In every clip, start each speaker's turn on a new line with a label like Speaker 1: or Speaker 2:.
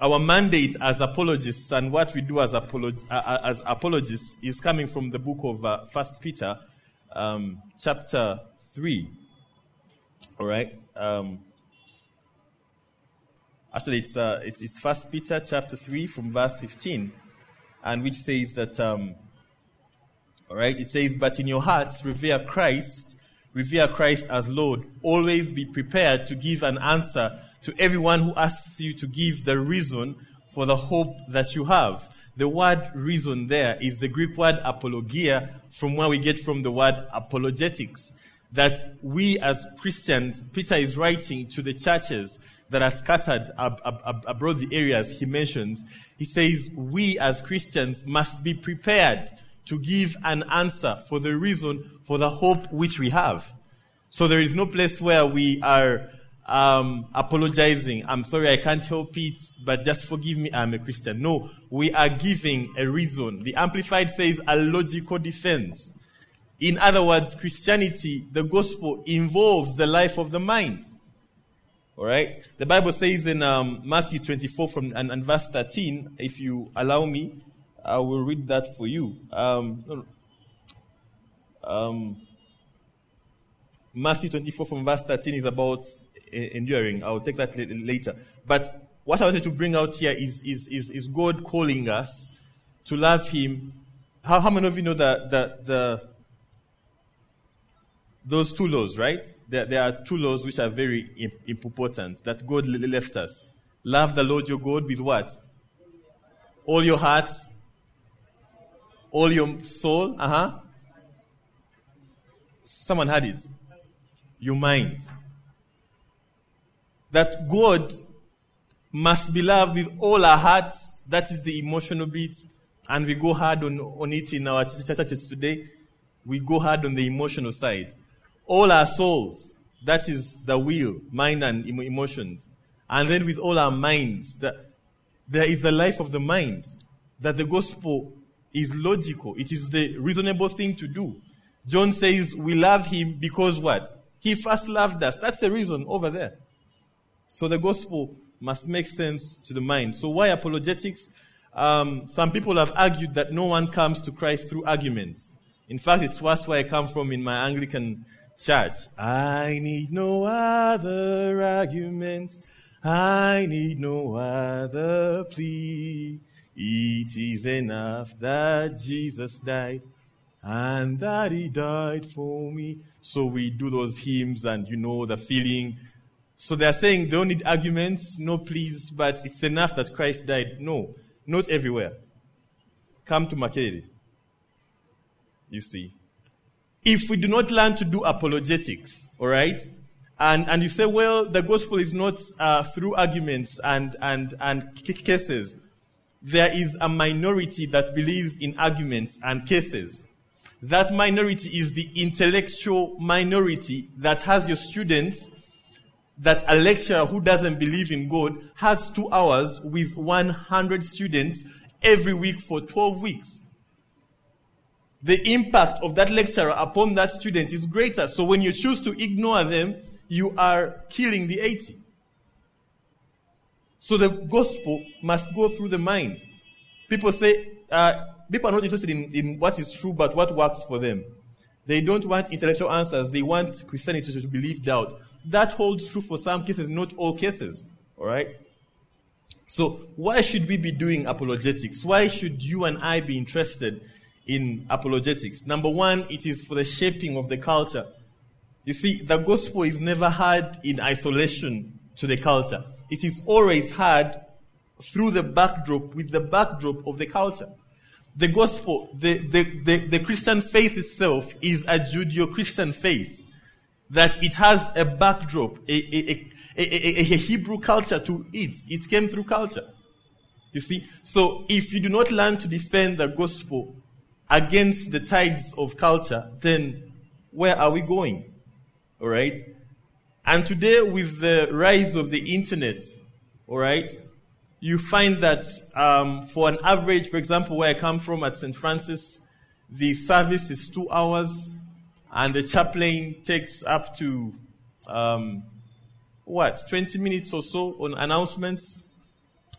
Speaker 1: our mandate as apologists and what we do as apologists is coming from the book of 1 Peter, chapter 3. All right. Actually, it's 1 Peter chapter 3 from verse 15, and which says that, all right, it says, "But in your hearts revere Christ as Lord. Always be prepared to give an answer to everyone who asks you to give the reason for the hope that you have." The word reason there is the Greek word apologia, from where we get from the word apologetics. That we as Christians, Peter is writing to the churches that are scattered abroad the areas he mentions. He says we as Christians must be prepared to give an answer for the reason for the hope which we have. So there is no place where we are apologizing. "I'm sorry, I can't help it, but just forgive me, I'm a Christian." No, we are giving a reason. The Amplified says a logical defense. In other words, Christianity, the gospel, involves the life of the mind. All right? The Bible says in Matthew 24 and verse 13, if you allow me, I will read that for you. Matthew 24 from verse 13 is about enduring. I'll take that later. But what I wanted to bring out here is God calling us to love Him. How many of you know those two laws, right? There are two laws which are very important that God left us. Love the Lord your God with what? All your heart, all your soul. Someone had it. Your mind. That God must be loved with all our hearts. That is the emotional bit. And we go hard on it in our churches today. We go hard on the emotional side. All our souls, that is the will, mind and emotions. And then with all our minds, there is the life of the mind. That the gospel is logical. It is the reasonable thing to do. John says we love Him because what? He first loved us. That's the reason over there. So the gospel must make sense to the mind. So why apologetics? Some people have argued that no one comes to Christ through arguments. In fact, it's where I come from in my Anglican church. I need no other arguments. I need no other plea. It is enough that Jesus died and that He died for me. So we do those hymns and you know the feeling. So they're saying they don't need arguments, no pleas, but it's enough that Christ died. No, not everywhere. Come to Makerere. You see. If we do not learn to do apologetics, all right, and you say, well, the gospel is not through arguments and cases. There is a minority that believes in arguments and cases. That minority is the intellectual minority that has your students, that a lecturer who doesn't believe in God has 2 hours with 100 students every week for 12 weeks. The impact of that lecturer upon that student is greater. So when you choose to ignore them, you are killing the 80. So the gospel must go through the mind. People say, people are not interested in what is true, but what works for them. They don't want intellectual answers. They want Christianity to believe doubt. That holds true for some cases, not all cases. All right? So why should we be doing apologetics? Why should you and I be interested in apologetics? Number one, it is for the shaping of the culture. You see, the gospel is never heard in isolation to the culture. It is always heard through the backdrop, with the backdrop of the culture. The gospel, the Christian faith itself is a Judeo-Christian faith. That it has a backdrop, a Hebrew culture to it. It came through culture. You see? So if you do not learn to defend the gospel against the tides of culture, then where are we going? All right? And today, with the rise of the internet, all right, you find that for an average, for example, where I come from at St. Francis, the service is 2 hours, and the chaplain takes up to, 20 minutes or so on announcements.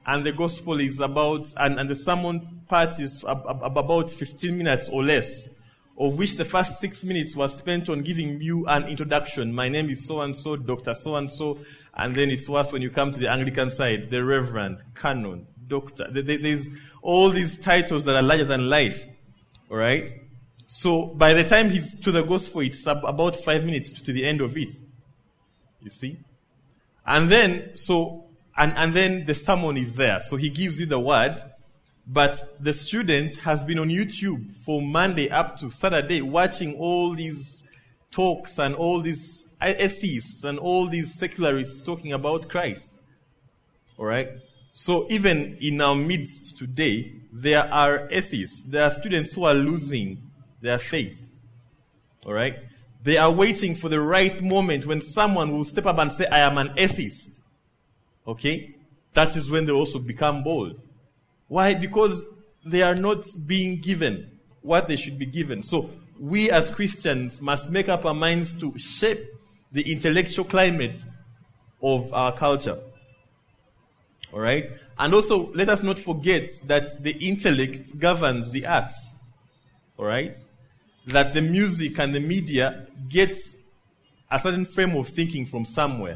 Speaker 1: and the gospel is about, and the sermon part is about 15 minutes or less, of which the first 6 minutes was spent on giving you an introduction. My name is so-and-so, Dr. So-and-so, and then it's worse when you come to the Anglican side, the Reverend, Canon, Doctor. There's all these titles that are larger than life, all right? So by the time he's to the gospel, it's about 5 minutes to the end of it, you see? And then, and then the sermon is there. So he gives you the word, but the student has been on YouTube for Monday up to Saturday watching all these talks and all these atheists and all these secularists talking about Christ. All right? So even in our midst today, there are atheists. There are students who are losing their faith. All right? They are waiting for the right moment when someone will step up and say, I am an atheist. Okay? That is when they also become bold. Why? Because they are not being given what they should be given. So we as Christians must make up our minds to shape the intellectual climate of our culture. All right? And also, let us not forget that the intellect governs the arts. All right? That the music and the media gets a certain frame of thinking from somewhere.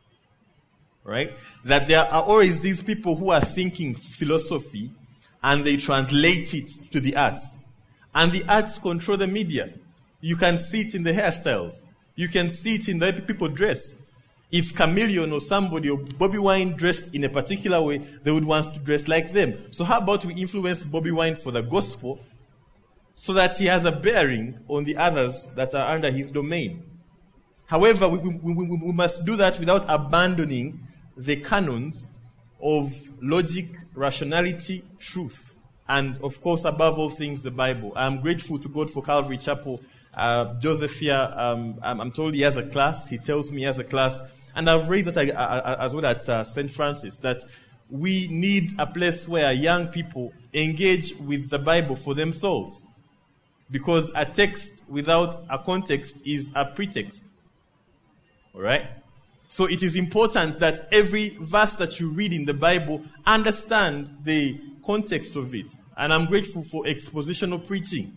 Speaker 1: Right? That there are always these people who are thinking philosophy and they translate it to the arts. And the arts control the media. You can see it in the hairstyles. You can see it in the way people dress. If Chameleon or somebody or Bobby Wine dressed in a particular way, they would want to dress like them. So how about we influence Bobby Wine for the gospel so that he has a bearing on the others that are under his domain? However, we must do that without abandoning the canons of logic, rationality, truth, and of course, above all things, the Bible. I'm grateful to God for Calvary Chapel. Joseph here, I'm told he has a class. He tells me he has a class. And I've raised that as well at St. Francis, that we need a place where young people engage with the Bible for themselves. Because a text without a context is a pretext. All right? So it is important that every verse that you read in the Bible understand the context of it. And I'm grateful for expositional preaching,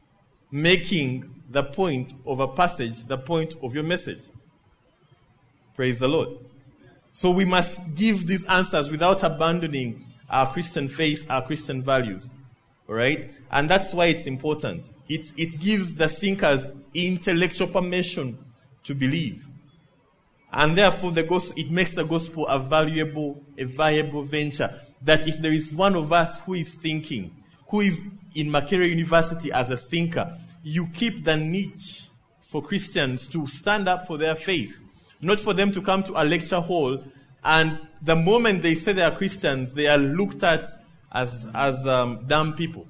Speaker 1: making the point of a passage the point of your message. Praise the Lord. So we must give these answers without abandoning our Christian faith, our Christian values. All right? And that's why it's important. It gives the thinkers intellectual permission to believe. And therefore, it makes the gospel a viable venture. That if there is one of us who is thinking, who is in Makerere University as a thinker, you keep the niche for Christians to stand up for their faith. Not for them to come to a lecture hall, and the moment they say they are Christians, they are looked at as dumb people.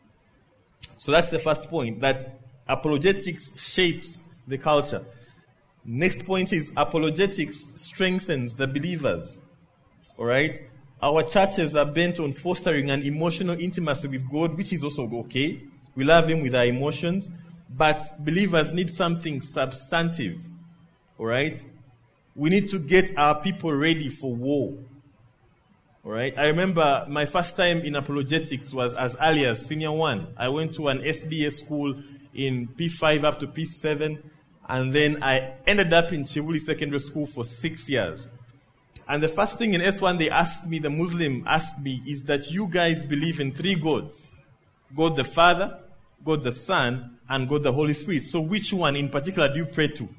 Speaker 1: So that's the first point, that apologetics shapes the culture. Next point is apologetics strengthens the believers. All right? Our churches are bent on fostering an emotional intimacy with God, which is also okay. We love Him with our emotions. But believers need something substantive. All right? We need to get our people ready for war. All right? I remember my first time in apologetics was as early as senior 1. I went to an SDA school in P5 up to P7. And then I ended up in Chivuli Secondary School for 6 years. And the first thing in S1 the Muslim asked me, is that you guys believe in 3 gods. God the Father, God the Son, and God the Holy Spirit. So which one in particular do you pray to?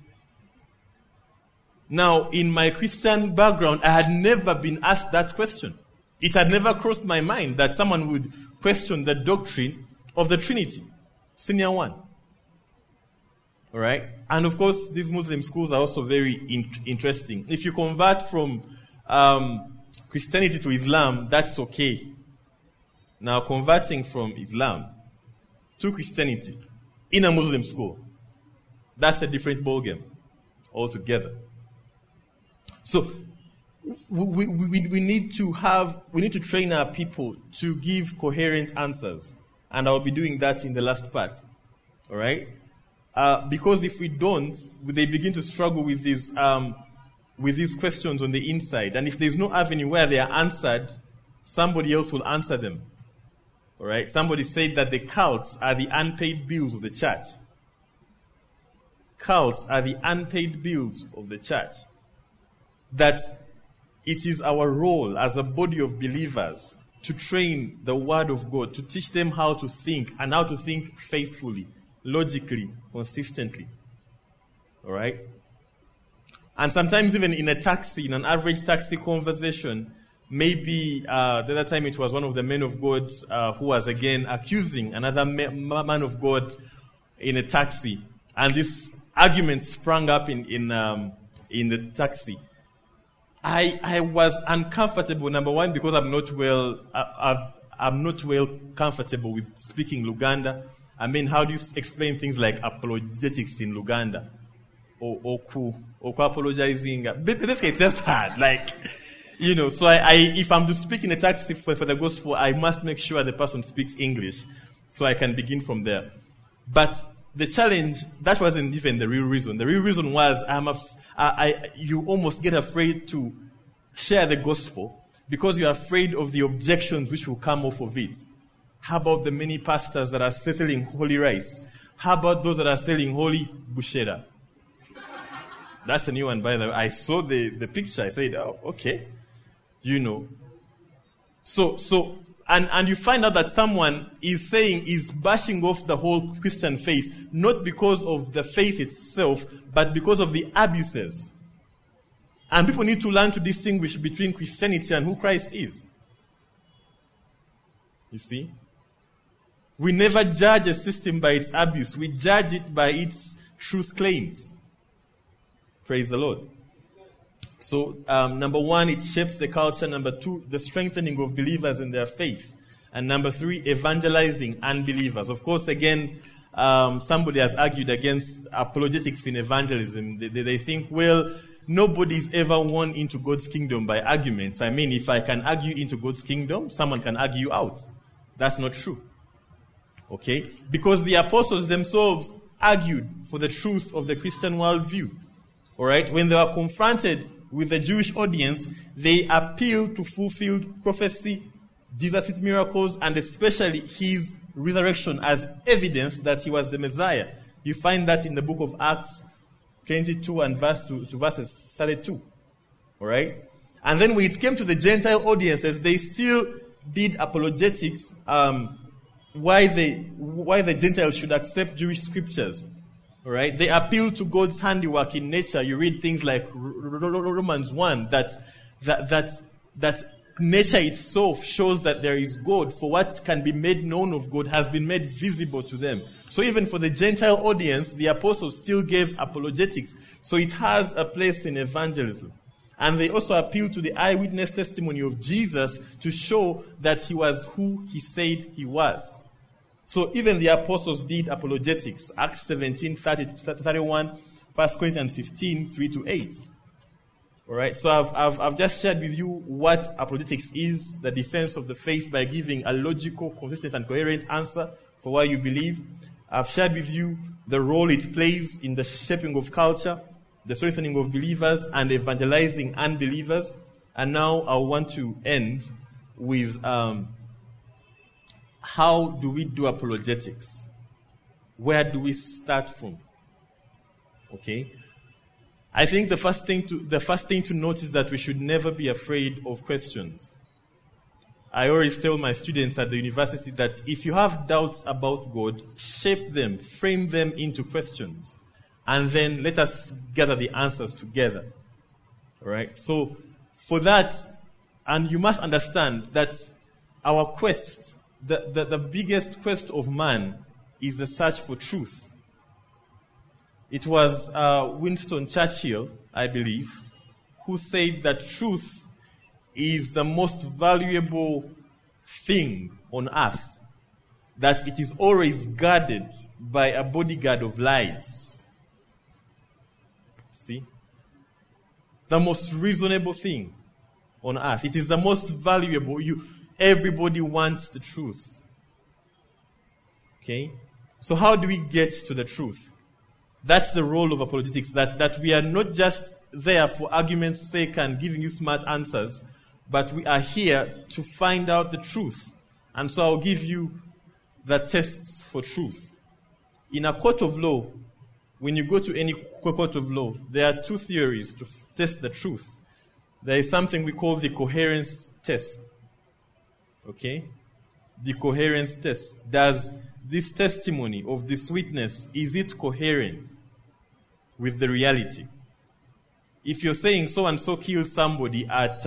Speaker 1: Now, in my Christian background, I had never been asked that question. It had never crossed my mind that someone would question the doctrine of the Trinity. Senior 1. All right? And of course, these Muslim schools are also very interesting. If you convert from Christianity to Islam, that's okay. Now, converting from Islam to Christianity in a Muslim school, that's a different ballgame altogether. So, we need to train our people to give coherent answers. And I'll be doing that in the last part. All right? Because if we don't, they begin to struggle with these questions on the inside. And if there's no avenue where they are answered, somebody else will answer them. All right? Somebody said that the cults are the unpaid bills of the church. Cults are the unpaid bills of the church. That it is our role as a body of believers to train the Word of God, to teach them how to think and how to think faithfully, logically, consistently. All right? And sometimes even in a taxi, in an average taxi conversation, maybe the other time it was one of the men of God who was again accusing another man of God in a taxi. And this argument sprang up in the taxi. I was uncomfortable, number one, because I'm not well comfortable with speaking Luganda. I mean, how do you explain things like apologetics in Luganda? Or apologizing. Basically, it's just hard. So if I'm to speak in a taxi for the gospel, I must make sure the person speaks English so I can begin from there. But the challenge, that wasn't even the real reason. The real reason was you almost get afraid to share the gospel because you're afraid of the objections which will come off of it. How about the many pastors that are selling holy rice? How about those that are selling holy bushera? That's a new one, by the way. I saw the picture. I said, oh, okay. And you find out that someone is bashing off the whole Christian faith, not because of the faith itself, but because of the abuses. And people need to learn to distinguish between Christianity and who Christ is. You see? We never judge a system by its abuse. We judge it by its truth claims. Praise the Lord. So, number one, it shapes the culture. Number two, the strengthening of believers in their faith. And number three, evangelizing unbelievers. Of course, again, somebody has argued against apologetics in evangelism. They think, well, nobody's ever won into God's kingdom by arguments. I mean, if I can argue into God's kingdom, someone can argue out. That's not true. Okay? Because the apostles themselves argued for the truth of the Christian worldview. All right? When they were confronted with the Jewish audience, they appealed to fulfilled prophecy, Jesus' miracles, and especially his resurrection as evidence that he was the Messiah. You find that in the book of Acts 22 and verses 32. All right? And then when it came to the Gentile audiences, they still did apologetics, why the Gentiles should accept Jewish scriptures. All right? They appeal to God's handiwork in nature. You read things like Romans 1, that nature itself shows that there is God, for what can be made known of God has been made visible to them. So even for the Gentile audience, the apostles still gave apologetics. So it has a place in evangelism. And they also appeal to the eyewitness testimony of Jesus to show that he was who he said he was. So even the apostles did apologetics. Acts 17, 31, 1 Corinthians 15, 3-8. All right, so I've just shared with you what apologetics is, the defense of the faith by giving a logical, consistent, and coherent answer for why you believe. I've shared with you the role it plays in the shaping of culture, the strengthening of believers, and evangelizing unbelievers. And now I want to end with how do we do apologetics? Where do we start from? Okay? I think the first thing to note is that we should never be afraid of questions. I always tell my students at the university that if you have doubts about God, shape them, frame them into questions, and then let us gather the answers together. All right? So for that, and you must understand that our quest, the biggest quest of man is the search for truth. It was Winston Churchill, I believe, who said that truth is the most valuable thing on earth, that it is always guarded by a bodyguard of lies. See? The most reasonable thing on earth. It is the most valuable. Everybody wants the truth. Okay? So how do we get to the truth? That's the role of apologetics, that we are not just there for argument's sake and giving you smart answers, but we are here to find out the truth. And so I'll give you the tests for truth. In a court of law, when you go to any court of law, there are two theories to test the truth. There is something we call the coherence test. Okay? The coherence test. Does this testimony of this witness, is it coherent with the reality? If you're saying so-and-so killed somebody at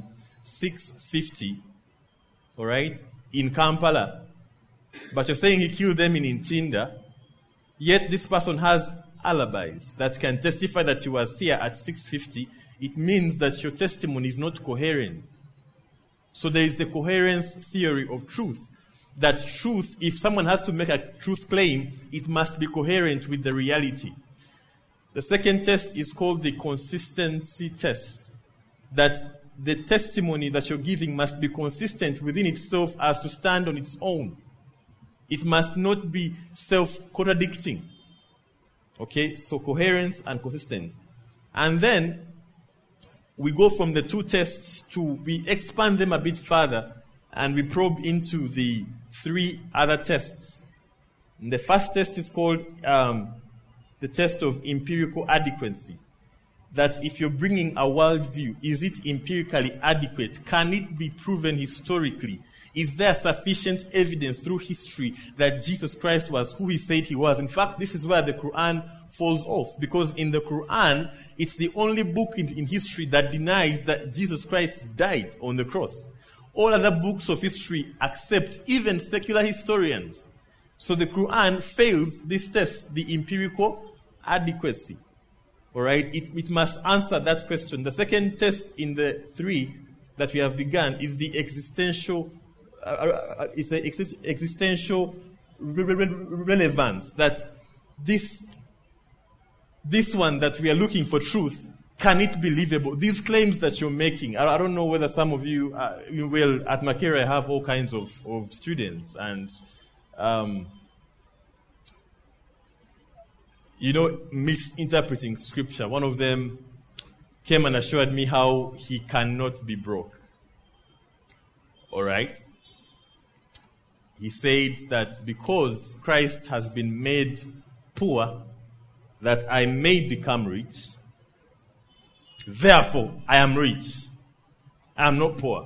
Speaker 1: 6:50, all right, in Kampala, but you're saying he killed them in Ntinda, yet this person has alibis that can testify that he was here at 6:50, it means that your testimony is not coherent. So there is the coherence theory of truth. That truth, if someone has to make a truth claim, it must be coherent with the reality. The second test is called the consistency test. That the testimony that you're giving must be consistent within itself as to stand on its own. It must not be self-contradicting. Okay, so coherence and consistency. And then we go from the two tests we expand them a bit further and we probe into the three other tests. And the first test is called the test of empirical adequacy. That if you're bringing a worldview, is it empirically adequate? Can it be proven historically? Is there sufficient evidence through history that Jesus Christ was who he said he was? In fact, this is where the Quran falls off, because in the Quran, it's the only book in history that denies that Jesus Christ died on the cross. All other books of history accept, even secular historians. So the Quran fails this test, the empirical adequacy. All right, it must answer that question. The second test in the three that we have begun is the existential relevance. That this one that we are looking for truth, can it be believable? These claims that you're making, I don't know whether some of you will, at Makerere, have all kinds of students and misinterpreting scripture. One of them came and assured me how he cannot be broke. All right? He said that because Christ has been made poor, that I may become rich. Therefore, I am rich. I am not poor.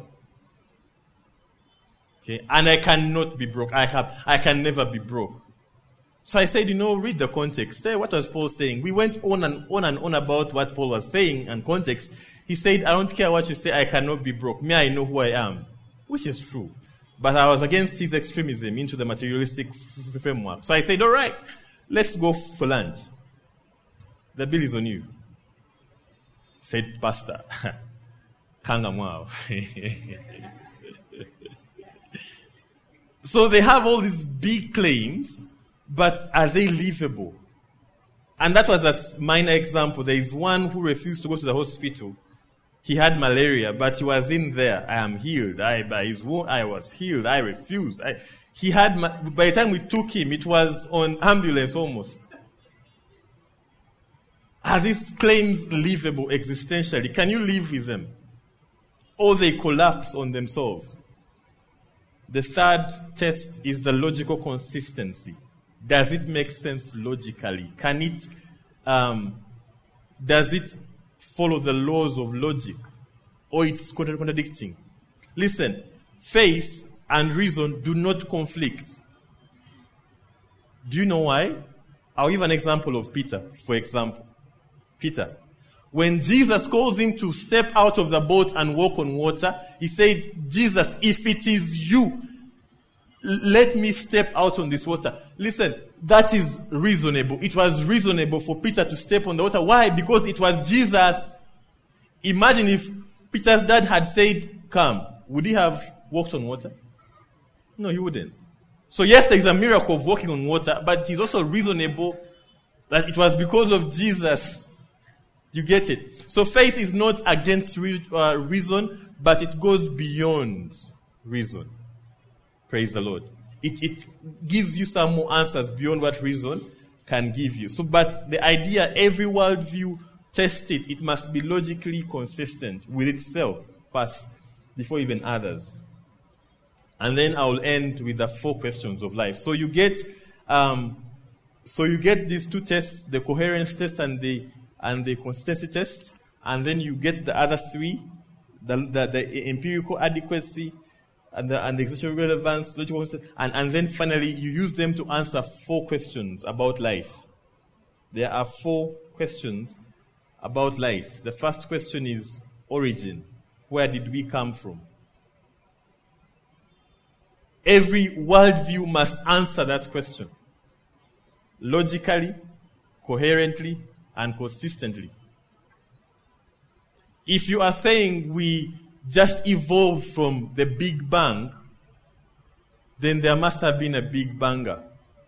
Speaker 1: Okay? And I cannot be broke. I can never be broke. So I said, read the context. What was Paul saying? We went on and on about what Paul was saying and context. He said, I don't care what you say, I cannot be broke. Me, I know who I am. Which is true. But I was against his extremism into the materialistic framework. So I said, all right, let's go for lunch. The bill is on you. Said Pastor. Kangamwao. So they have all these big claims, but are they livable? And that was a minor example. There is one who refused to go to the hospital. He had malaria, but he was in there. I am healed. By his wound, I was healed. I refused. By the time we took him, it was on ambulance almost. Are these claims livable existentially? Can you live with them? Or they collapse on themselves? The third test is the logical consistency. Does it make sense logically? Does it follow the laws of logic? Or it's contradicting? Listen, faith and reason do not conflict. Do you know why? I'll give an example of Peter, for example. Peter, when Jesus calls him to step out of the boat and walk on water, he said, Jesus, if it is you, let me step out on this water. Listen, that is reasonable. It was reasonable for Peter to step on the water. Why? Because it was Jesus. Imagine if Peter's dad had said, come, would he have walked on water? No, he wouldn't. So yes, there is a miracle of walking on water, but it is also reasonable that it was because of Jesus. You get it? So faith is not against reason, but it goes beyond reason. Praise the Lord. It gives you some more answers beyond what reason can give you. So, but the idea, every worldview, test it. It must be logically consistent with itself first. before even others. And then I will end with the 4 questions of life. So you get these 2 tests, the coherence test and the consistency test, and then you get the other 3, the empirical adequacy and the existential relevance, logical consistency, and then finally you use them to answer 4 questions about life. There are 4 questions about life. The first question is origin. Where did we come from? Every worldview must answer that question logically, coherently, and consistently. If you are saying we just evolved from the Big Bang, then there must have been a Big Banger.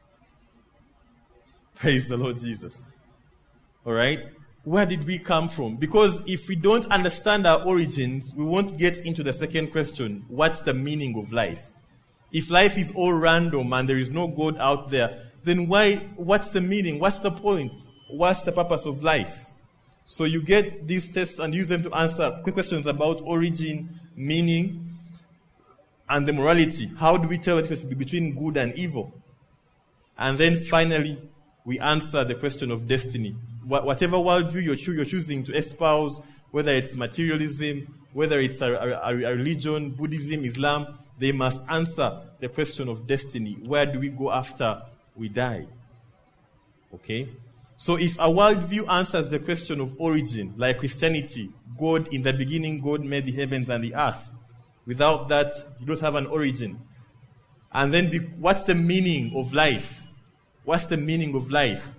Speaker 1: Praise the Lord Jesus. All right? Where did we come from? Because if we don't understand our origins, we won't get into the second question, what's the meaning of life? If life is all random and there is no God out there, then what's the meaning? What's the point? What's the purpose of life? So you get these tests and use them to answer quick questions about origin, meaning, and the morality. How do we tell the difference between good and evil? And then finally, we answer the question of destiny. Whatever worldview you're choosing to espouse, whether it's materialism, whether it's a religion, Buddhism, Islam, they must answer the question of destiny. Where do we go after we die? Okay? So if a worldview answers the question of origin, like Christianity, God, in the beginning, God made the heavens and the earth. Without that, you don't have an origin. And then what's the meaning of life? What's the meaning of life?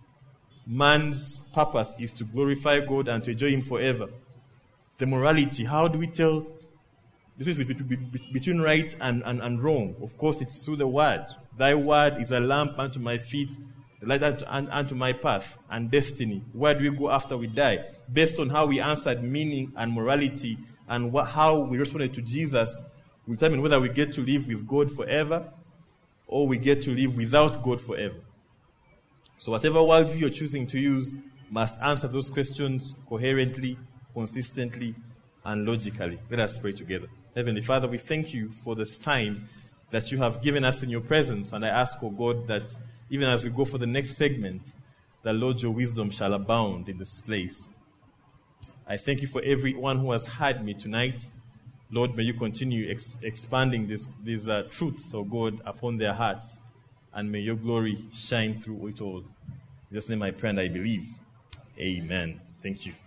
Speaker 1: Man's purpose is to glorify God and to enjoy Him forever. The morality, how do we tell this is between right and wrong? Of course, it's through the word. Thy word is a lamp unto my feet, a light unto my path. And destiny, where do we go after we die? Based on how we answered meaning and morality and how we responded to Jesus, we determine whether we get to live with God forever or we get to live without God forever. So whatever worldview you're choosing to use must answer those questions coherently, consistently, and logically. Let us pray together. Heavenly Father, we thank you for this time that you have given us in your presence. And I ask, oh God, that even as we go for the next segment, that, Lord, your wisdom shall abound in this place. I thank you for everyone who has heard me tonight. Lord, may you continue expanding these truths, oh God, upon their hearts. And may your glory shine through it all. In Jesus' name I pray and I believe. Amen. Thank you.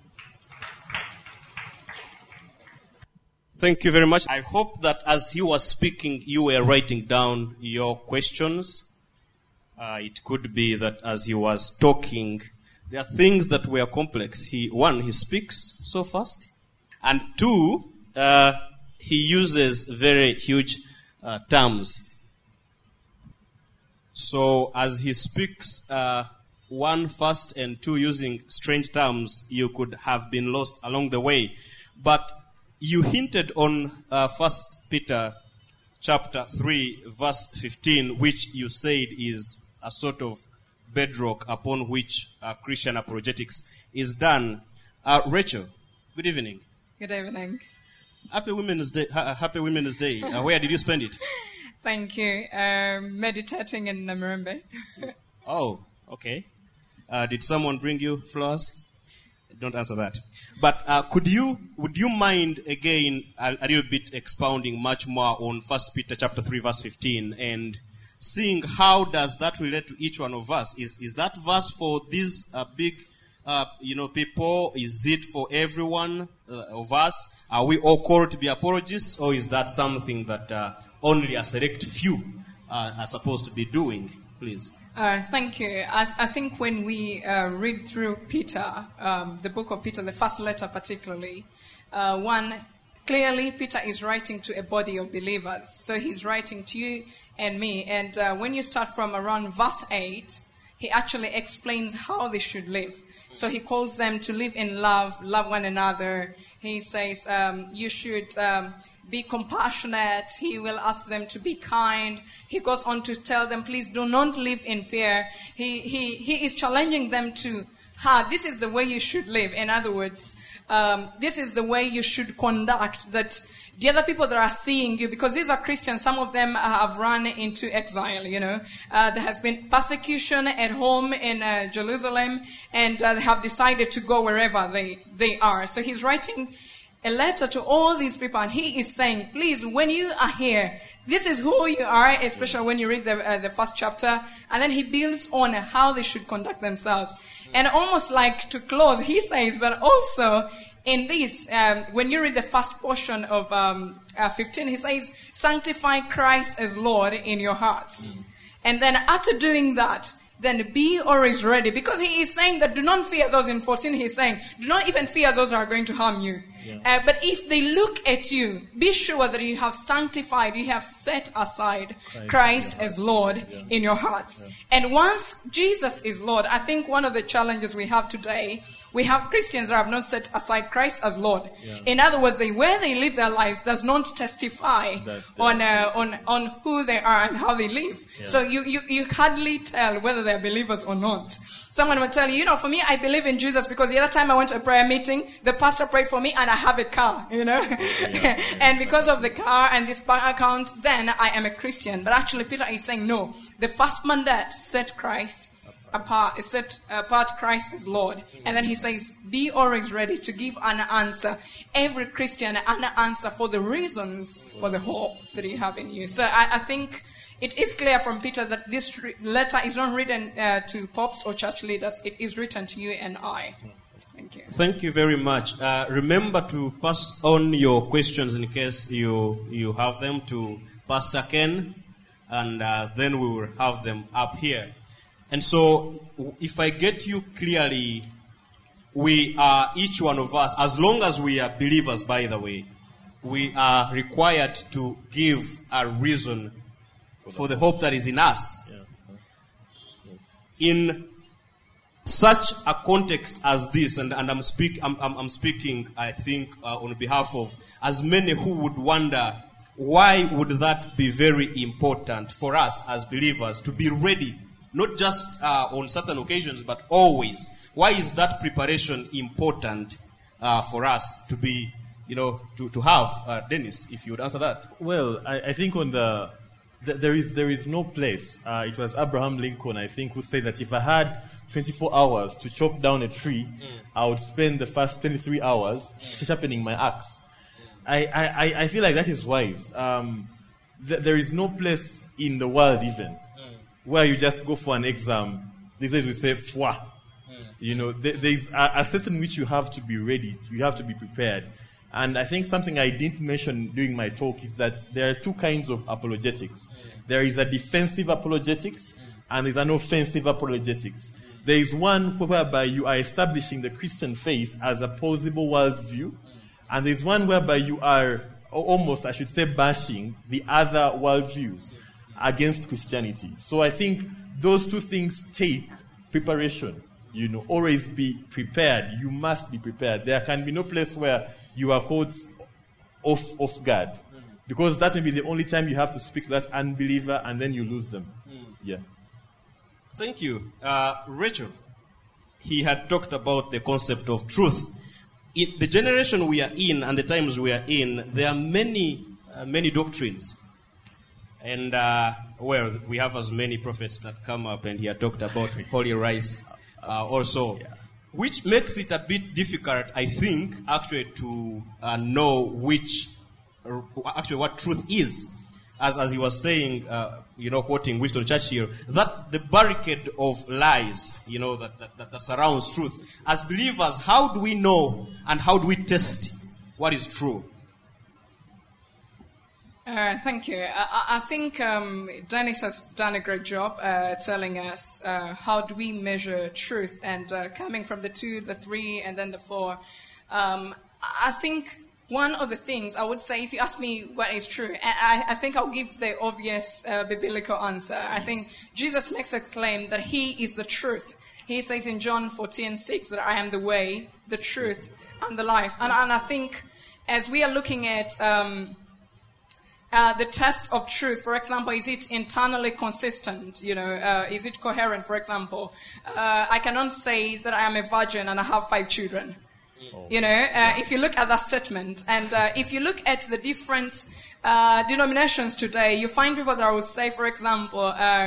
Speaker 2: Thank you very much. I hope that as he was speaking, you were writing down your questions. It could be that as he was talking, there are things that were complex. One, he speaks so fast. And 2, he uses very huge terms. So as he speaks, 1 fast and 2 using strange terms, you could have been lost along the way. But you hinted on 1 Peter chapter 3, verse 15, which you said is a sort of bedrock upon which Christian apologetics is done. Rachel, good evening.
Speaker 3: Good evening.
Speaker 2: Happy Women's Day. Happy Women's Day. Where did you spend it?
Speaker 3: Thank you. Meditating in Namirembe.
Speaker 2: Oh, okay. Did someone bring you flowers? Don't answer that. But would you mind again a little bit expounding much more on 1 Peter chapter 3 verse 15 and seeing how does that relate to each one of us? Is that verse for these big people? Is it for everyone of us? Are we all called to be apologists, or is that something that only a select few are supposed to be doing? Please.
Speaker 3: Thank you. I think when we read through Peter, the book of Peter, the first letter particularly, clearly Peter is writing to a body of believers. So he's writing to you and me. And when you start from around verse 8, he actually explains how they should live. So he calls them to live in love one another. He says you should be compassionate. He will ask them to be kind. He goes on to tell them, please do not live in fear. He is challenging them to this is the way you should live. In other words, this is the way you should conduct, that the other people that are seeing you, because these are Christians, some of them have run into exile, there has been persecution at home in Jerusalem, and they have decided to go wherever they are. So he's writing a letter to all these people, and he is saying, please, when you are here, this is who you are, especially when you read the first chapter, and then he builds on how they should conduct themselves. And almost like to close, he says, but also in this, when you read the first portion of 15, he says, sanctify Christ as Lord in your hearts. And then after doing that, then be always ready. Because he is saying that do not fear those in 14. He's saying, do not even fear those who are going to harm you. Yeah. But if they look at you, be sure that you have sanctified, you have set aside Christ as Lord in your hearts. Yeah. And once Jesus is Lord, I think one of the challenges we have today, we have Christians that have not set aside Christ as Lord. Yeah. In other words, where they live their lives does not testify on who they are and how they live. Yeah. So you hardly tell whether they're believers or not. Someone will tell you, for me, I believe in Jesus because the other time I went to a prayer meeting, the pastor prayed for me and I have a car, Yeah. And because of the car and this bank account, then I am a Christian. But actually, Peter is saying, no, the first mandate set Christ apart, set apart Christ as Lord. And then he says, be always ready to give an answer. Every Christian an answer for the reasons for the hope that you have in you. So I think it is clear from Peter that this letter is not written to popes or church leaders. It is written to you and I. Thank you.
Speaker 2: Thank you very much. Remember to pass on your questions in case you have them to Pastor Ken, and then we will have them up here. And so, if I get you clearly, we are, each one of us, as long as we are believers, by the way, we are required to give a reason for the hope that is in us. In such a context as this, and I'm speaking, I think, on behalf of as many who would wonder, why would that be very important for us as believers to be ready? Not just on certain occasions, but always. Why is that preparation important for us to be, to have? Dennis, if you would answer that.
Speaker 1: Well, I think on there is no place. It was Abraham Lincoln, I think, who said that if I had 24 hours to chop down a tree, I would spend the first 23 hours sharpening my axe. I feel like that is wise. There is no place in the world even where you just go for an exam. These days we say, foi. There's a system in which you have to be ready. You have to be prepared. And I think something I didn't mention during my talk is that there are two kinds of apologetics. There is a defensive apologetics and there's an offensive apologetics. There is one whereby you are establishing the Christian faith as a plausible worldview, and there's one whereby you are almost, I should say, bashing the other worldviews against Christianity. So I think those two things take preparation. Always be prepared. You must be prepared. There can be no place where you are caught off guard, because that may be the only time you have to speak to that unbeliever, and then you lose them. Yeah.
Speaker 2: Thank you. Rachel, he had talked about the concept of truth. In the generation we are in and the times we are in, there are many doctrines. And, we have as many prophets that come up, and he had talked about holy rice also, which makes it a bit difficult, I think, actually, to know what truth is. As he was saying, quoting Winston Churchill, that the barricade of lies, that surrounds truth. As believers, how do we know and how do we test what is true?
Speaker 3: Thank you. I think Dennis has done a great job telling us how do we measure truth, and coming from the 2, the 3, and then the 4. I think one of the things I would say, if you ask me what is true, I think I'll give the obvious biblical answer. I think Jesus makes a claim that he is the truth. He says in John 14:6 that I am the way, the truth, and the life. And I think as we are looking at the tests of truth. For example, is it internally consistent? Is it coherent? For example, I cannot say that I am a virgin and I have 5 children. If you look at that statement, and if you look at the different denominations today, you find people that will say, for example,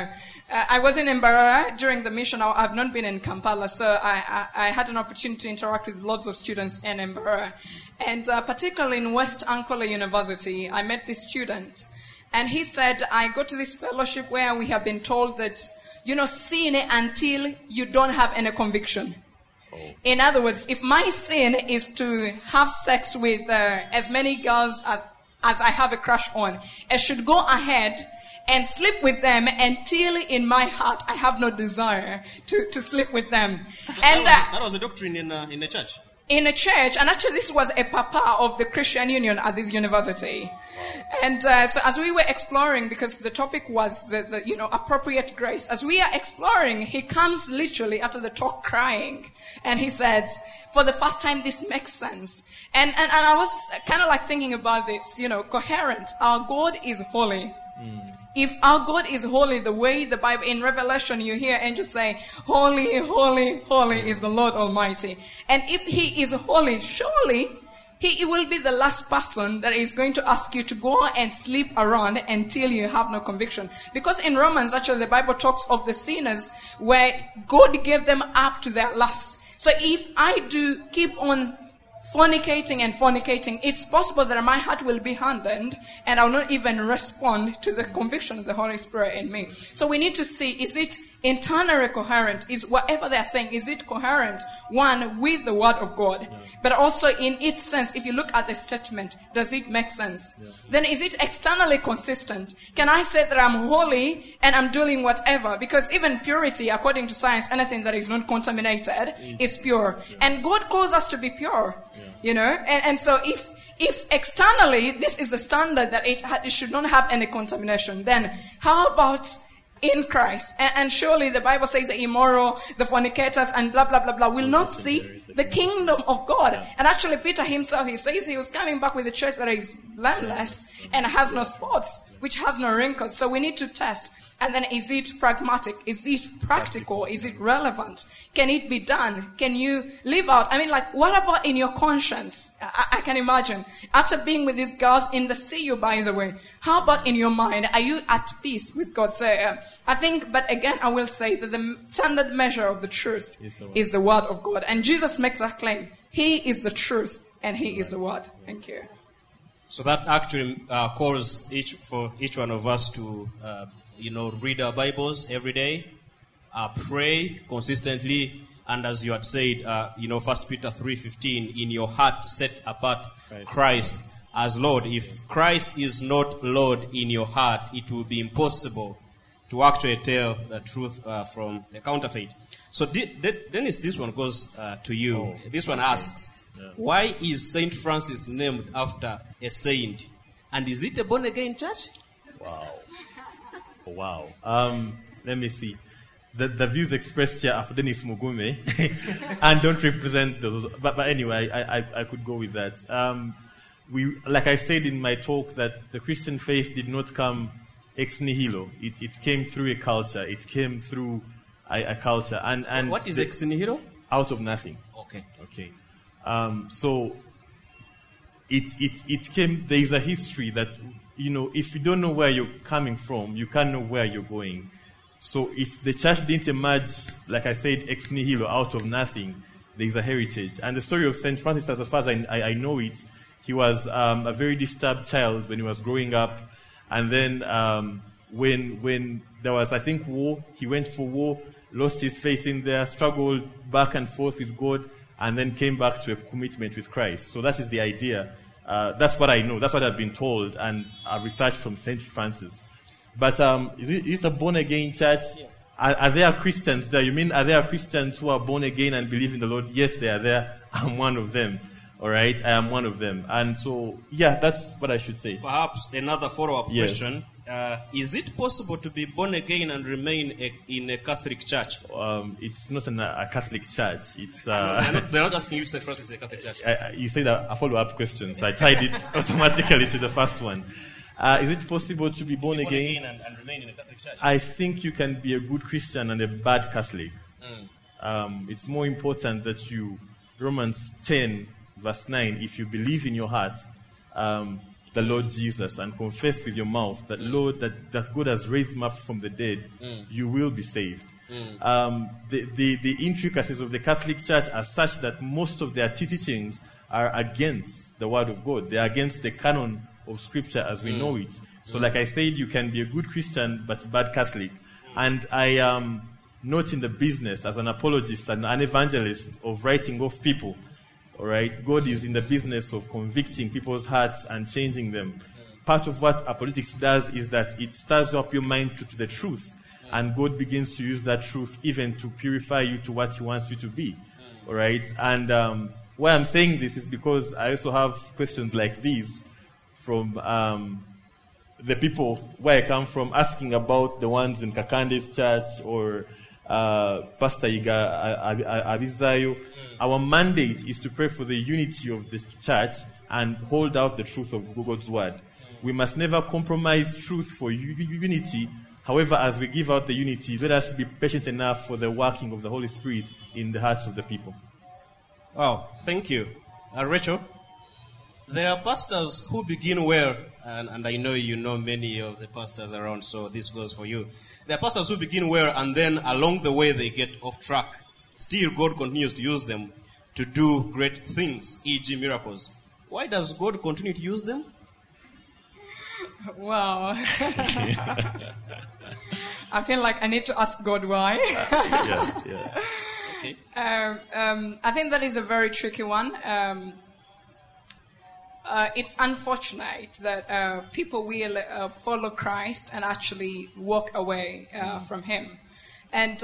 Speaker 3: I was in Mbarara during the mission. I've not been in Kampala, so I had an opportunity to interact with lots of students in Mbarara. And particularly in West Ankole University, I met this student. And he said, I go to this fellowship where we have been told that, sin until you don't have any conviction. In other words, if my sin is to have sex with as many girls as I have a crush on, I should go ahead and sleep with them until in my heart I have no desire to sleep with them. And
Speaker 2: that was a doctrine in the church.
Speaker 3: In a church, and actually this was a papa of the Christian Union at this university. And so as we were exploring, because the topic was the appropriate grace, as we are exploring, he comes literally after the talk crying, and he says, for the first time this makes sense. And I was kind of like thinking about this, coherent. Our God is holy. If our God is holy, the way the Bible, in Revelation, you hear angels say, holy, holy, holy is the Lord Almighty. And if he is holy, surely he will be the last person that is going to ask you to go and sleep around until you have no conviction. Because in Romans, actually, the Bible talks of the sinners where God gave them up to their lust. So if I do keep on fornicating, it's possible that my heart will be hardened and I'll not even respond to the conviction of the Holy Spirit in me. So we need to see, is it internally coherent? Is whatever they're saying, is it coherent, one, with the Word of God? Yeah. But also in its sense, if you look at the statement, does it make sense? Yeah. Then is it externally consistent? Can I say that I'm holy and I'm doing whatever? Because even purity, according to science, anything that is not contaminated is pure. Yeah. And God calls us to be pure. Yeah. And so if externally this is the standard that it should not have any contamination, then how about in Christ? And surely the Bible says the immoral, the fornicators, and blah, blah, blah, blah will not see the kingdom of God. Yeah. And actually Peter himself, he says he was coming back with a church that is blameless and has no spots, which has no wrinkles. So we need to test. And then is it pragmatic? Is it practical? Is it relevant? Can it be done? Can you live out? I mean, what about in your conscience? I can imagine. After being with these girls in the CU, by the way, how about in your mind? Are you at peace with God? So I think, but again, I will say that the standard measure of the truth is the Word of God. And Jesus makes that claim. He is the truth and He is the Word. Thank you.
Speaker 2: So that actually calls for each one of us to read our Bibles every day, pray consistently, and as you had said, 1 Peter 3:15, in your heart set apart Christ as Lord. If Christ is not Lord in your heart, it will be impossible to actually tell the truth from the counterfeit. So Dennis, this one goes to you. This one asks, why is Saint Francis named after a saint? And is it a born-again church?
Speaker 1: Wow. Let me see. The views expressed here are for Dennis Mugume and don't represent those. But anyway, I could go with that. Like I said in my talk, that the Christian faith did not come ex nihilo. It came through a culture. It came through a culture. And
Speaker 2: what is ex nihilo?
Speaker 1: Out of nothing.
Speaker 2: Okay.
Speaker 1: So it came. There is a history that, if you don't know where you're coming from, you can't know where you're going. So if the church didn't emerge, like I said, ex nihilo, out of nothing, there is a heritage. And the story of St. Francis, as far as I know it, he was a very disturbed child when he was growing up. And then when there was, I think, war, he went for war, lost his faith in there, struggled back and forth with God, and then came back to a commitment with Christ. So that is the idea. That's what I know. That's what I've been told, and I've researched from St. Francis. But is it a born-again church? Yeah. Are there Christians there? You mean, are there Christians who are born again and believe in the Lord? Yes, they are there. I'm one of them. All right? I am one of them. And so, that's what I should say.
Speaker 2: Perhaps another follow-up question. Is it possible to be born again and remain in a Catholic church?
Speaker 1: It's not a Catholic church. It's
Speaker 2: they're not asking you to say Francis is a Catholic church.
Speaker 1: You said a follow-up question, so I tied it automatically to the first one. Is it possible to be born again?
Speaker 2: And remain in a Catholic church?
Speaker 1: I think you can be a good Christian and a bad Catholic. It's more important that you, Romans 10, verse 9, if you believe in your heart the Lord Jesus and confess with your mouth that Lord, that God has raised him up from the dead, you will be saved. The intricacies of the Catholic Church are such that most of their teachings are against the Word of God. They are against the canon of Scripture as we know it. So like I said, you can be a good Christian but a bad Catholic. And I am not in the business as an apologist and an evangelist of writing off people. All right? God is in the business of convicting people's hearts and changing them. Part of what apologetics does is that it stirs up your mind to the truth. And God begins to use that truth even to purify you to what he wants you to be. All right? And why I'm saying this is because I also have questions like these from the people where I come from, asking about the ones in Kakande's church or Pastor Iga Abizayo. Our mandate is to pray for the unity of the church and hold out the truth of God's word. We must never compromise truth for unity. However, as we give out the unity, let us be patient enough for the working of the Holy Spirit in the hearts of the people.
Speaker 2: Wow, thank you. Rachel, there are pastors who begin well, and I know you know many of the pastors around, so this goes for you. There are pastors who begin well, and then along the way they get off track. Still, God continues to use them to do great things, e.g. miracles. Why does God continue to use them?
Speaker 3: Wow. I feel like I need to ask God why.
Speaker 1: Yeah.
Speaker 2: Okay.
Speaker 3: I think that is a very tricky one. It's unfortunate that people will follow Christ and actually walk away from him. And,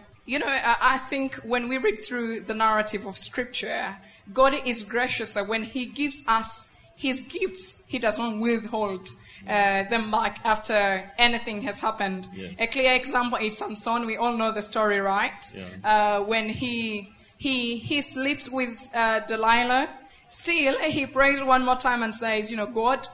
Speaker 3: I think when we read through the narrative of Scripture, God is gracious that when he gives us his gifts, he does not withhold them back after anything has happened.
Speaker 1: Yes.
Speaker 3: A clear example is Samson. We all know the story, right?
Speaker 1: Yeah.
Speaker 3: When he sleeps with Delilah, still he prays one more time and says, God,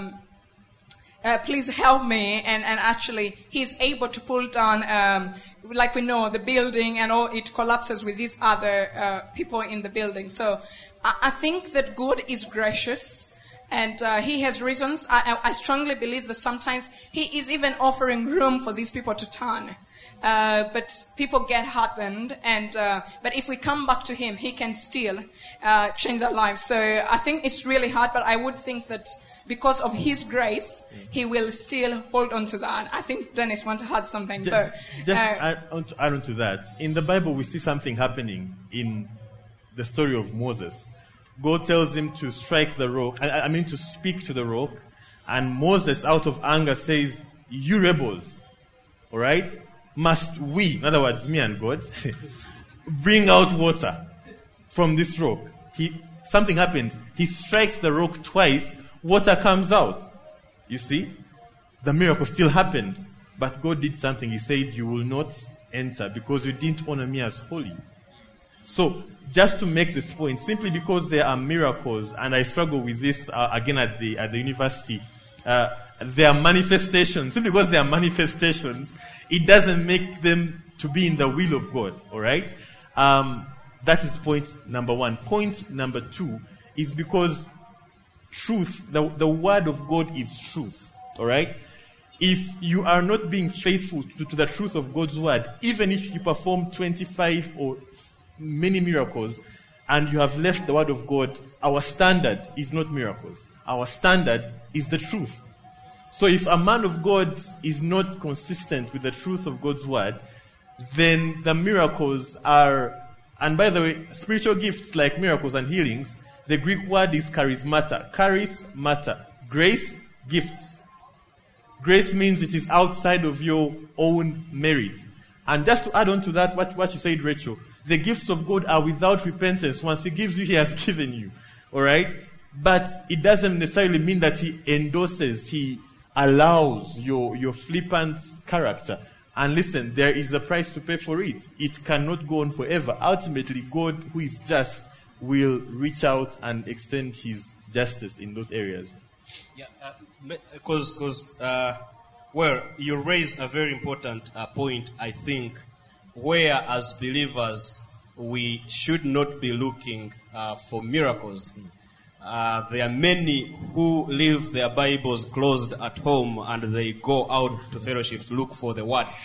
Speaker 3: please help me. And actually, he's able to pull down, like we know, the building, and all it collapses with these other people in the building. So I think that God is gracious. And he has reasons. I strongly believe that sometimes he is even offering room for these people to turn. But people get hardened. But if we come back to him, he can still change their lives. So I think it's really hard, but I would think that because of his grace, he will still hold on to that. I think Dennis wants to add something.
Speaker 1: Add on to that. In the Bible, we see something happening in the story of Moses. God tells him to strike the rock, to speak to the rock, and Moses, out of anger, says, "You rebels, all right? Must we," in other words, me and God, "bring out water from this rock?" Something happens. He strikes the rock twice, water comes out. You see? The miracle still happened, but God did something. He said, "You will not enter because you didn't honor me as holy." So, just to make this point, simply because there are miracles, and I struggle with this again at the university, there are manifestations. Simply because there are manifestations, it doesn't make them to be in the will of God. All right? That is point number one. Point number two is because truth, the word of God is truth. All right? If you are not being faithful to the truth of God's word, even if you perform 25 or many miracles, and you have left the word of God, our standard is not miracles. Our standard is the truth. So if a man of God is not consistent with the truth of God's word, then the miracles are, and by the way, spiritual gifts like miracles and healings, the Greek word is charismata. Charismata. Grace, gifts. Grace means it is outside of your own merit. And just to add on to that, what you said, Rachel, the gifts of God are without repentance. Once he gives you, he has given you. All right? But it doesn't necessarily mean that he endorses, he allows your flippant character. And listen, there is a price to pay for it. It cannot go on forever. Ultimately, God, who is just, will reach out and extend his justice in those areas.
Speaker 2: Yeah, because well, you raise a very important point, I think, where as believers we should not be looking for miracles. There are many who leave their Bibles closed at home and they go out to fellowship to look for the word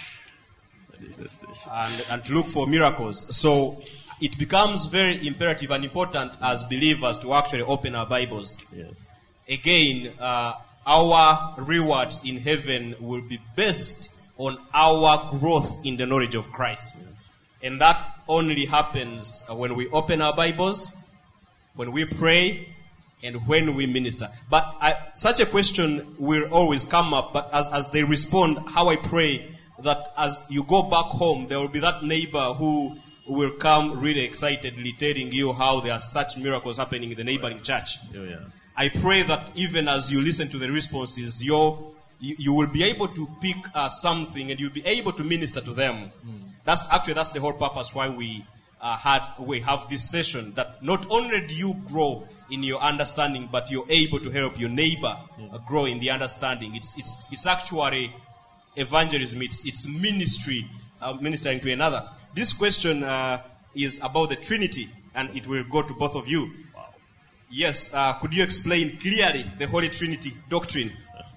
Speaker 2: and to look for miracles. So it becomes very imperative and important as believers to actually open our Bibles.
Speaker 1: Yes.
Speaker 2: Again, our rewards in heaven will be based on our growth in the knowledge of Christ.
Speaker 1: Yes.
Speaker 2: And that only happens when we open our Bibles, when we pray, and when we minister. But such a question will always come up, but as they respond, how I pray that as you go back home, there will be that neighbor who will come really excitedly telling you how there are such miracles happening in the neighboring church.
Speaker 1: Oh, yeah.
Speaker 2: I pray that even as you listen to the responses, you will be able to pick something and you'll be able to minister to them. That's the whole purpose why we have this session, that not only do you grow in your understanding, but you're able to help your neighbor grow in the understanding. It's actually evangelism. It's ministry, ministering to another. This question is about the Trinity, and it will go to both of you.
Speaker 1: Wow.
Speaker 2: Yes, could you explain clearly the Holy Trinity doctrine?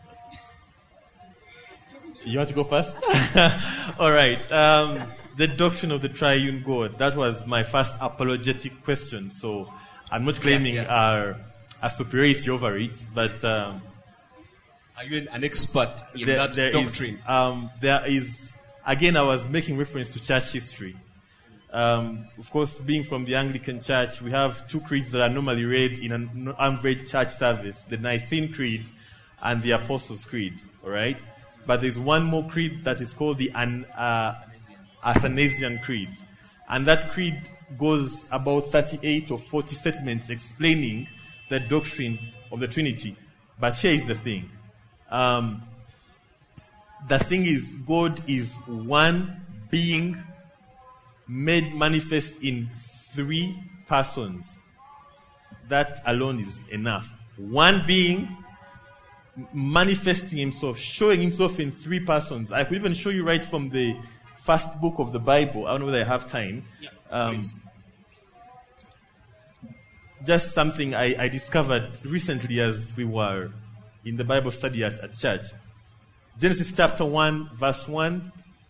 Speaker 1: You want to go first? All right. The doctrine of the triune God. That was my first apologetic question. So I'm not claiming a superiority over it, but
Speaker 2: are you an expert in that doctrine?
Speaker 1: There is, again, I was making reference to church history. Of course, being from the Anglican Church, we have two creeds that are normally read in an average church service: the Nicene Creed and the Apostles' Creed. All right, but there's one more creed that is called the Athanasian Creed, and that creed goes about 38 or 40 statements explaining the doctrine of the Trinity. But here is the thing. The thing is, God is one being made manifest in three persons. That alone is enough. One being manifesting himself, showing himself in three persons. I could even show you right from the first book of the Bible. I don't know whether I have time. Just something I discovered recently as we were in the Bible study at church. Genesis chapter 1, verse 1.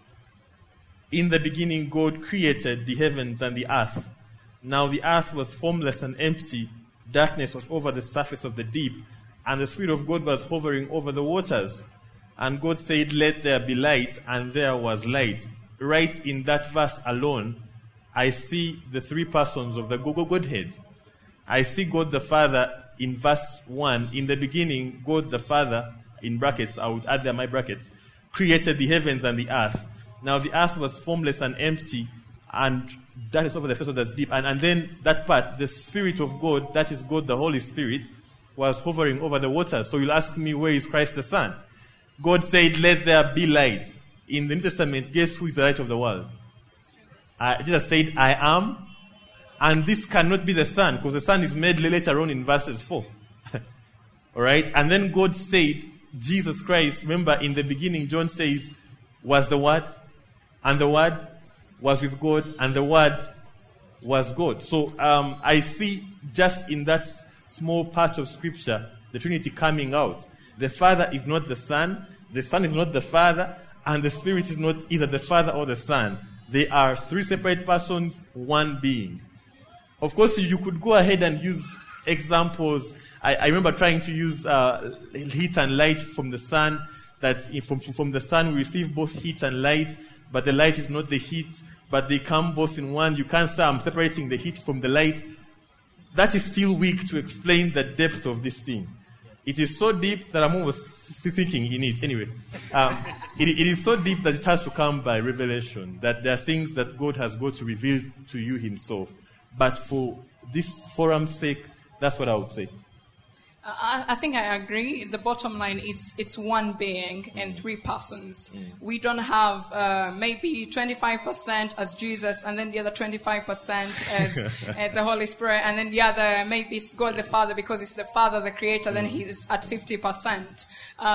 Speaker 1: In the beginning, God created the heavens and the earth. Now the earth was formless and empty. Darkness was over the surface of the deep, and the Spirit of God was hovering over the waters. And God said, "Let there be light," and there was light. Right in that verse alone, I see the three persons of the Godhead. I see God the Father in verse 1. In the beginning, God the Father, in brackets, I would add there my brackets, created the heavens and the earth. Now the earth was formless and empty, and darkness over the face of the deep. And then that part, the Spirit of God, that is God the Holy Spirit, was hovering over the waters. So you'll ask me, where is Christ the Son? God said, "Let there be light." In the New Testament, guess who is the light of the world? Jesus said, "I am." And this cannot be the Son, because the Son is made later on in verses 4. All right? And then God said, Jesus Christ, remember in the beginning, John says, was the Word, and the Word was with God, and the Word was God. So I see just in that small part of Scripture, the Trinity coming out. The Father is not the Son is not the Father, and the Spirit is not either the Father or the Son. They are three separate persons, one being. Of course, you could go ahead and use examples. I remember trying to use heat and light from the sun, that from the sun we receive both heat and light, but the light is not the heat, but they come both in one. You can't say I'm separating the heat from the light. That is still weak to explain the depth of this thing. It is so deep that I'm almost thinking in it. Anyway, it is so deep that it has to come by revelation, that there are things that God has got to reveal to you himself. But for this forum's sake, that's what I would say.
Speaker 3: I think I agree. The bottom line is it's one being and three persons. We don't have maybe 25% as Jesus, and then the other 25% as the Holy Spirit, and then the other maybe it's God the Father, because it's the Father, the Creator, then He is at 50%.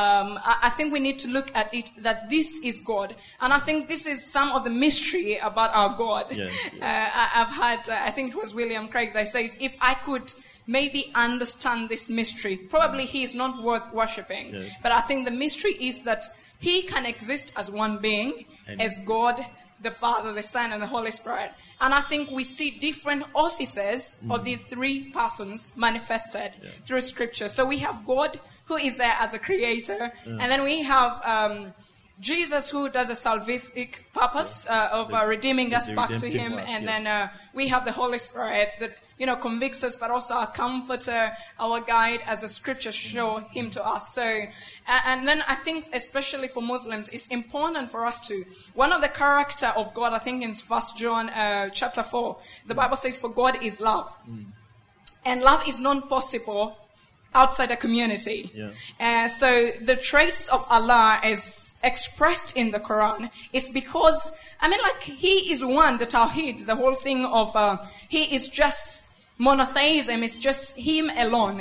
Speaker 3: I think we need to look at it that this is God, and I think this is some of the mystery about our God.
Speaker 1: Yes.
Speaker 3: I've had, I think it was William Craig that says, if I could maybe understand this mystery, probably He is not worth worshipping.
Speaker 1: Yes.
Speaker 3: But I think the mystery is that He can exist as one being, as God, the Father, the Son, and the Holy Spirit. And I think we see different offices of the three persons manifested through Scripture. So we have God, who is there as a creator, and then we have Jesus, who does a salvific purpose of redeeming us back to Him,
Speaker 1: work,
Speaker 3: and
Speaker 1: yes.
Speaker 3: then we have the Holy Spirit that convicts us, but also our comforter, our guide, as the Scriptures show Him to us. So, and then I think, especially for Muslims, it's important for us to. One of the character of God, I think in 1 John chapter 4, the Bible says, "For God is love," and love is not possible outside a community.
Speaker 1: Yeah.
Speaker 3: So the traits of Allah is expressed in the Quran is because, He is one, the Tawheed, the whole thing of, He is just monotheism, it's just Him alone,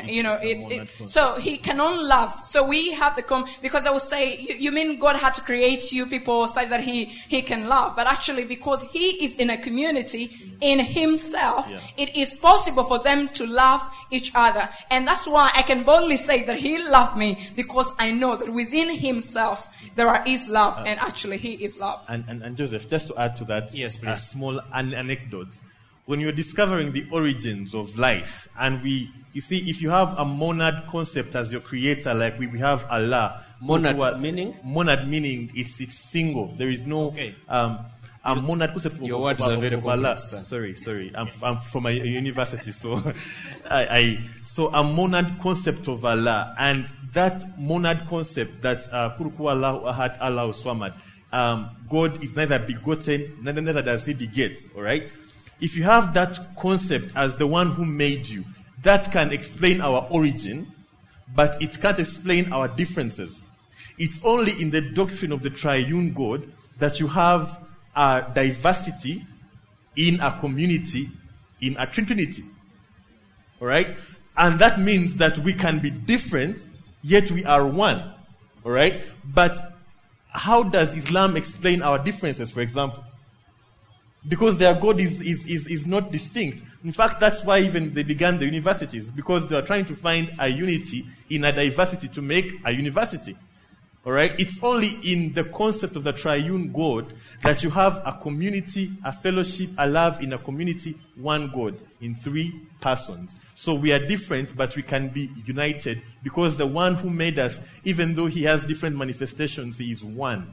Speaker 3: so He cannot love. So we have because I would say, you mean God had to create you people so that He can love, but actually because He is in a community in Himself, it is possible for them to love each other. And that's why I can boldly say that He loved me, because I know that within Himself there is love, and actually He is love.
Speaker 1: And Joseph, just to add to that,
Speaker 2: Yes,
Speaker 1: a
Speaker 2: please.
Speaker 1: small anecdote. When you're discovering the origins of life, and you see, if you have a monad concept as your creator, like we have Allah.
Speaker 2: Monad meaning?
Speaker 1: Monad meaning it's single. There is no a monad concept
Speaker 2: Your words are very
Speaker 1: of Allah.
Speaker 2: complex, sir.
Speaker 1: Sorry. I'm from a university, so so a monad concept of Allah, and that monad concept that Kurku Allah Ahad Allah Swamad, God is neither begotten, neither does He beget. All right. If you have that concept as the one who made you, that can explain our origin, but it can't explain our differences. It's only in the doctrine of the triune God that you have a diversity in a community, in a trinity. All right? And that means that we can be different, yet we are one. All right? But how does Islam explain our differences, for example? Because their God is not distinct. In fact, that's why even they began the universities, because they are trying to find a unity in a diversity to make a university. All right? It's only in the concept of the triune God that you have a community, a fellowship, a love in a community, one God, in three persons. So we are different, but we can be united, because the one who made us, even though He has different manifestations, He is one.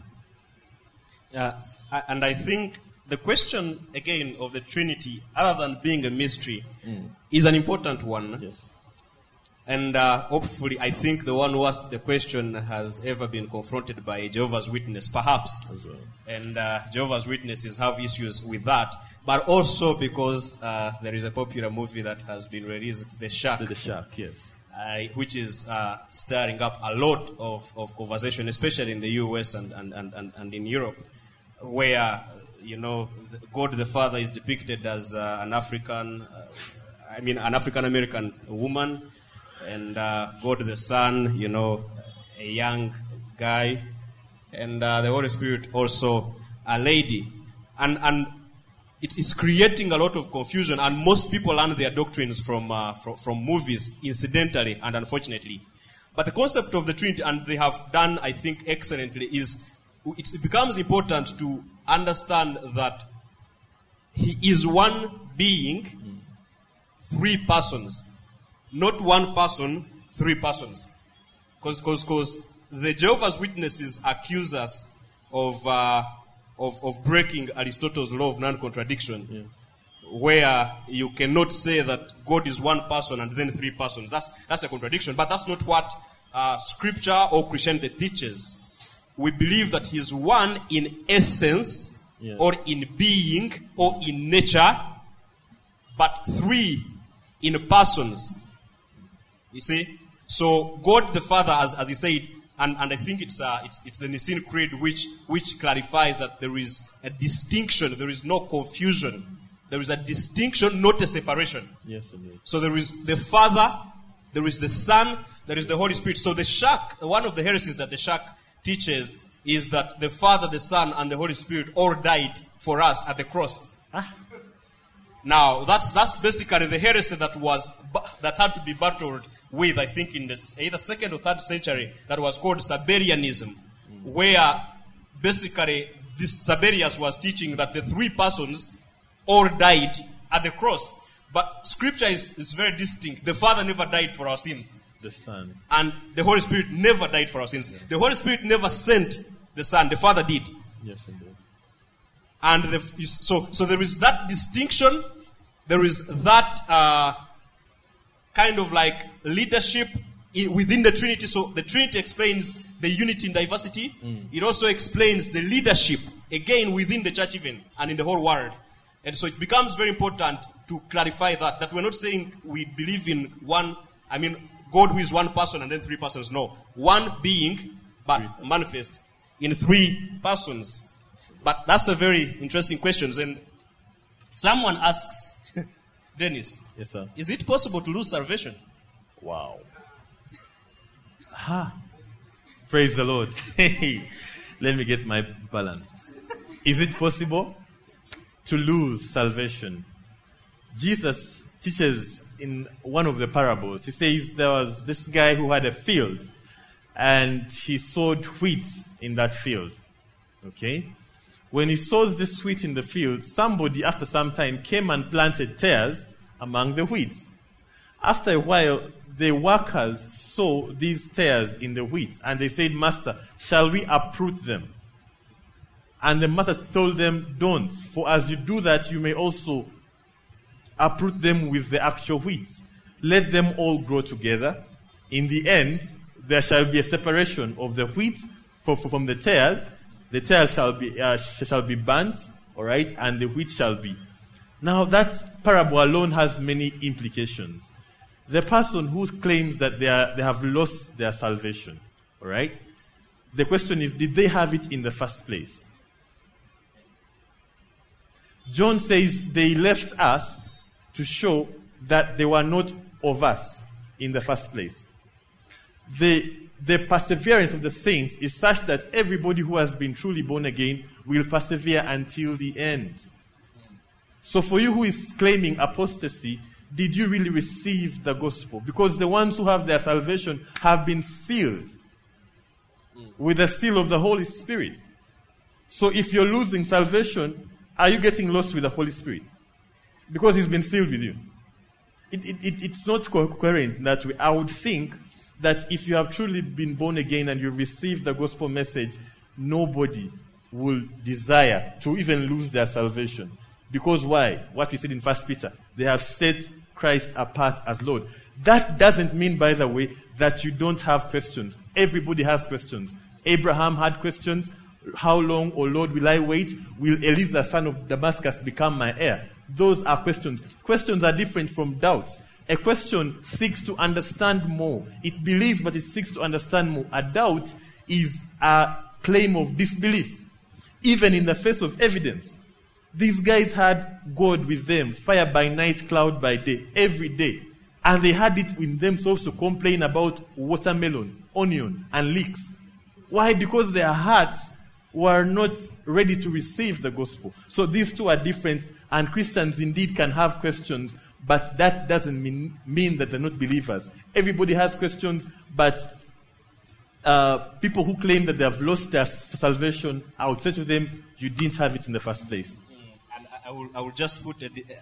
Speaker 2: And I think the question, again, of the Trinity, other than being a mystery, is an important one.
Speaker 1: Yes.
Speaker 2: And hopefully, I think the one who asked the question has ever been confronted by a Jehovah's Witness, perhaps.
Speaker 1: As well.
Speaker 2: And Jehovah's Witnesses have issues with that. But also because there is a popular movie that has been released, The Shark.
Speaker 1: The shark, yes.
Speaker 2: Which is stirring up a lot of conversation, especially in the US and in Europe, where God the Father is depicted as an African American woman, and God the Son, a young guy, and the Holy Spirit also a lady, and it is creating a lot of confusion, and most people learn their doctrines from movies, incidentally and unfortunately. But the concept of the Trinity, and they have done, I think, excellently, is it becomes important to understand that He is one being, three persons. Not one person, three persons. Because the Jehovah's Witnesses accuse us of breaking Aristotle's law of non-contradiction, where you cannot say that God is one person and then three persons. That's a contradiction, but that's not what Scripture or Christianity teaches. We believe that He is one in essence, or in being, or in nature, but three in persons. You see? So God the Father, as he said, and I think it's the Nicene Creed which clarifies that there is a distinction, there is no confusion. There is a distinction, not a separation.
Speaker 1: Yes, indeed.
Speaker 2: So there is the Father, there is the Son, there is the Holy Spirit. So the Shack, one of the heresies that the Shack teaches is that the Father, the Son, and the Holy Spirit all died for us at the cross. Now, that's basically the heresy that had to be battled with, I think, in the either 2nd or 3rd century, that was called Sabellianism, where basically this Sabellius was teaching that the three persons all died at the cross. But Scripture is very distinct. The Father never died for our sins.
Speaker 1: The Son.
Speaker 2: And the Holy Spirit never died for our sins. Yeah. The Holy Spirit never sent the Son. The Father did.
Speaker 1: Yes, indeed.
Speaker 2: And so there is that distinction. There is that kind of like leadership within the Trinity. So the Trinity explains the unity in diversity. It also explains the leadership, again, within the church even, and in the whole world. And so it becomes very important to clarify that we're not saying we believe in God who is one person and then three persons. No. One being, but manifest in three persons. But that's a very interesting question. And someone asks, Dennis,
Speaker 1: yes, sir.
Speaker 2: Is it possible to lose salvation?
Speaker 1: Wow. Praise the Lord. Let me get my balance. Is it possible to lose salvation? Jesus teaches in one of the parables. He says there was this guy who had a field and he sowed wheat in that field. Okay? When he sows this wheat in the field, somebody after some time came and planted tares among the wheat. After a while, the workers saw these tares in the wheat and they said, "Master, shall we uproot them?" And the master told them, "Don't, for as you do that, you may also uproot them with the actual wheat. Let them all grow together. In the end, there shall be a separation of the wheat from the tares. The tares shall be burnt, all right, and the wheat shall be." Now, that parable alone has many implications. The person who claims that they have lost their salvation, all right, the question is, did they have it in the first place? John says they left us to show that they were not of us in the first place. The perseverance of the saints is such that everybody who has been truly born again will persevere until the end. So for you who is claiming apostasy, did you really receive the gospel? Because the ones who have their salvation have been sealed with the seal of the Holy Spirit. So if you're losing salvation, are you getting lost with the Holy Spirit? Because he's been sealed with you. It's not coherent that way. I would think that if you have truly been born again and you've received the gospel message, nobody will desire to even lose their salvation. Because why? What we said in 1 Peter, they have set Christ apart as Lord. That doesn't mean, by the way, that you don't have questions. Everybody has questions. Abraham had questions. How long, O Lord, will I wait? Will Eliezer, son of Damascus, become my heir? Those are questions. Questions are different from doubts. A question seeks to understand more. It believes, but it seeks to understand more. A doubt is a claim of disbelief, even in the face of evidence. These guys had God with them, fire by night, cloud by day, every day. And they had it in themselves to complain about watermelon, onion, and leeks. Why? Because their hearts were not ready to receive the gospel. So these two are different, and Christians indeed can have questions, but that doesn't mean that they're not believers. Everybody has questions, but people who claim that they have lost their salvation, I would say to them, you didn't have it in the first place.
Speaker 2: And I will just put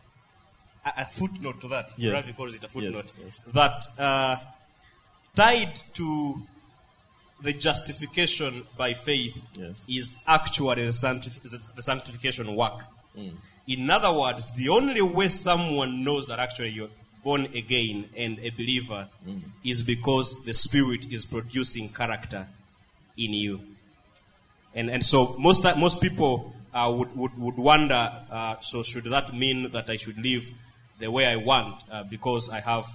Speaker 2: a footnote to that.
Speaker 1: Yes.
Speaker 2: Ravi calls it a footnote.
Speaker 1: Yes.
Speaker 2: That tied to the justification by faith is actually the sanctification work. In other words, the only way someone knows that actually you're born again and a believer is because the Spirit is producing character in you. And so most people would wonder, so should that mean that I should live the way I want because I have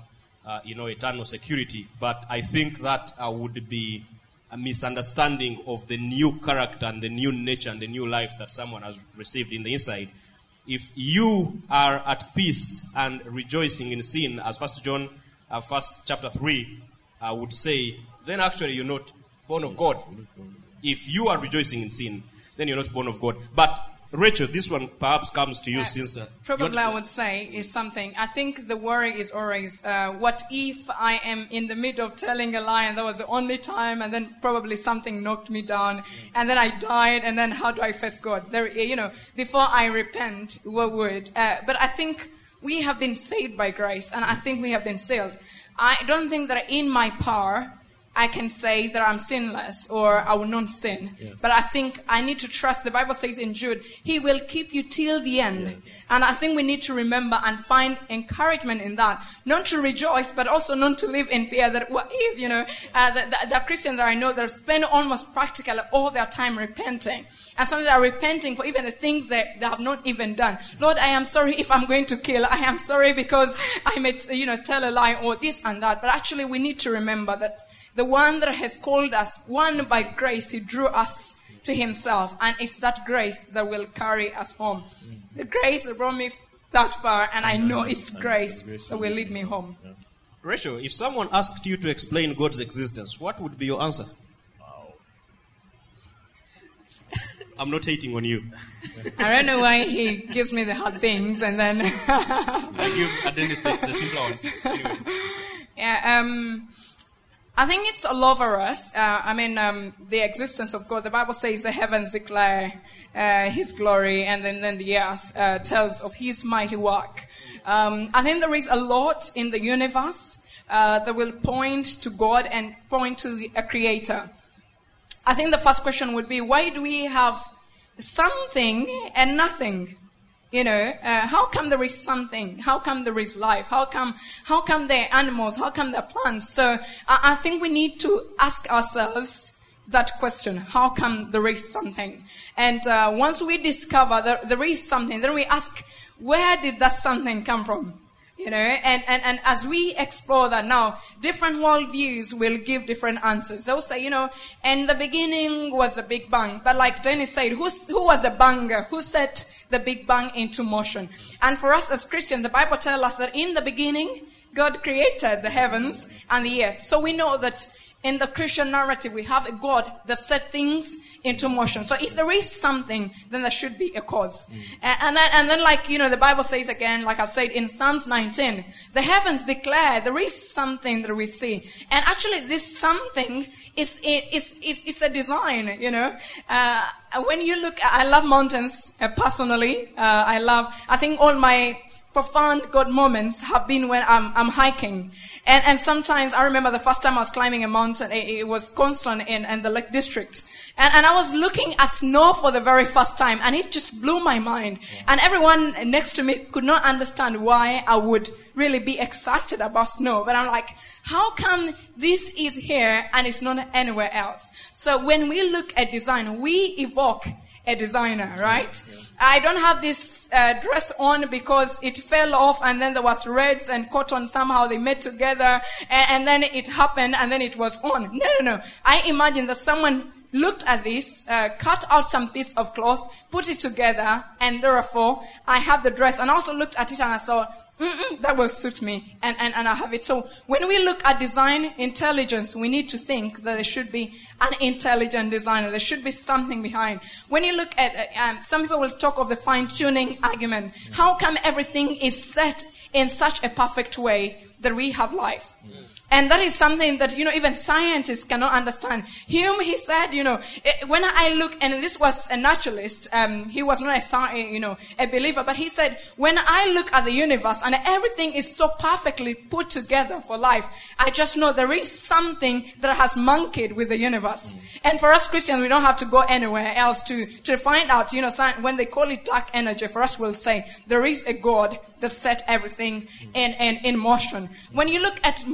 Speaker 2: eternal security. But I think that would be a misunderstanding of the new character and the new nature and the new life that someone has received in the inside. If you are at peace and rejoicing in sin, as Pastor John, chapter 3, would say, then actually you're not born of God. If you are rejoicing in sin, then you're not born of God. But Rachel, this one perhaps comes to you since...
Speaker 3: probably I would say is something. I think the worry is always, what if I am in the middle of telling a lie and that was the only time, and then probably something knocked me down, and then I died, and then how do I face God? There, before I repent, what would? But I think we have been saved by grace, and I think we have been sealed. I don't think that in my power I can say that I'm sinless or I will not sin. Yes. But I think I need to trust. The Bible says in Jude, He will keep you till the end. Yes. And I think we need to remember and find encouragement in that. Not to rejoice, but also not to live in fear that what if, the Christians that I know that spend almost practically all their time repenting. And some that are repenting for even the things that they have not even done. Lord, I am sorry if I'm going to kill. I am sorry because I may, tell a lie or this and that. But actually we need to remember that the one that has called us, one by grace, He drew us to Himself. And it's that grace that will carry us home. The grace that brought me that far, and I know it's grace that will lead me home.
Speaker 2: Rachel, if someone asked you to explain God's existence, what would be your answer? I'm not hating on you.
Speaker 3: I don't know why he gives me the hard things and then...
Speaker 2: I give Dennis the simple ones. Anyway.
Speaker 3: Yeah, I think it's all over us. The existence of God. The Bible says the heavens declare His glory, and then the earth tells of His mighty work. I think there is a lot in the universe that will point to God and point to a creator. I think the first question would be, why do we have something and nothing? How come there is something? How come there is life? How come there are animals? How come there are plants? So I think we need to ask ourselves that question. How come there is something? And once we discover that there is something, then we ask, where did that something come from? And as we explore that now, different worldviews will give different answers. They'll say, in the beginning was the Big Bang. But like Dennis said, who was the banger? Who set the Big Bang into motion? And for us as Christians, the Bible tells us that in the beginning, God created the heavens and the earth. So we know that in the Christian narrative, we have a God that set things into motion. So if there is something, then there should be a cause. And then the Bible says again, like I've said in Psalms 19, the heavens declare there is something that we see. And actually this something is a design, when you look, I love mountains personally. I think all my profound God moments have been when I'm hiking. And sometimes I remember the first time I was climbing a mountain, it was Constant in the Lake District. And I was looking at snow for the very first time, and it just blew my mind. And everyone next to me could not understand why I would really be excited about snow. But I'm like, how come this is here and it's not anywhere else? So when we look at design, we evoke a designer, right? Yeah. I don't have this dress on because it fell off and then there was threads and cotton, somehow they met together and then it happened and then it was on. No. I imagine that someone looked at this, cut out some piece of cloth, put it together, and therefore I have the dress. And I also looked at it and I saw, that will suit me, and I have it. So when we look at design intelligence, we need to think that there should be an intelligent designer. There should be something behind. When you look at, some people will talk of the fine-tuning argument. How come everything is set in such a perfect way that we have life? And that is something that, even scientists cannot understand. Hume, he said, when I look, and this was a naturalist, he was not a believer, but he said, when I look at the universe and everything is so perfectly put together for life, I just know there is something that has monkeyed with the universe. And for us Christians, we don't have to go anywhere else to find out, when they call it dark energy, for us we'll say, there is a God that set everything in motion. When you look at morality,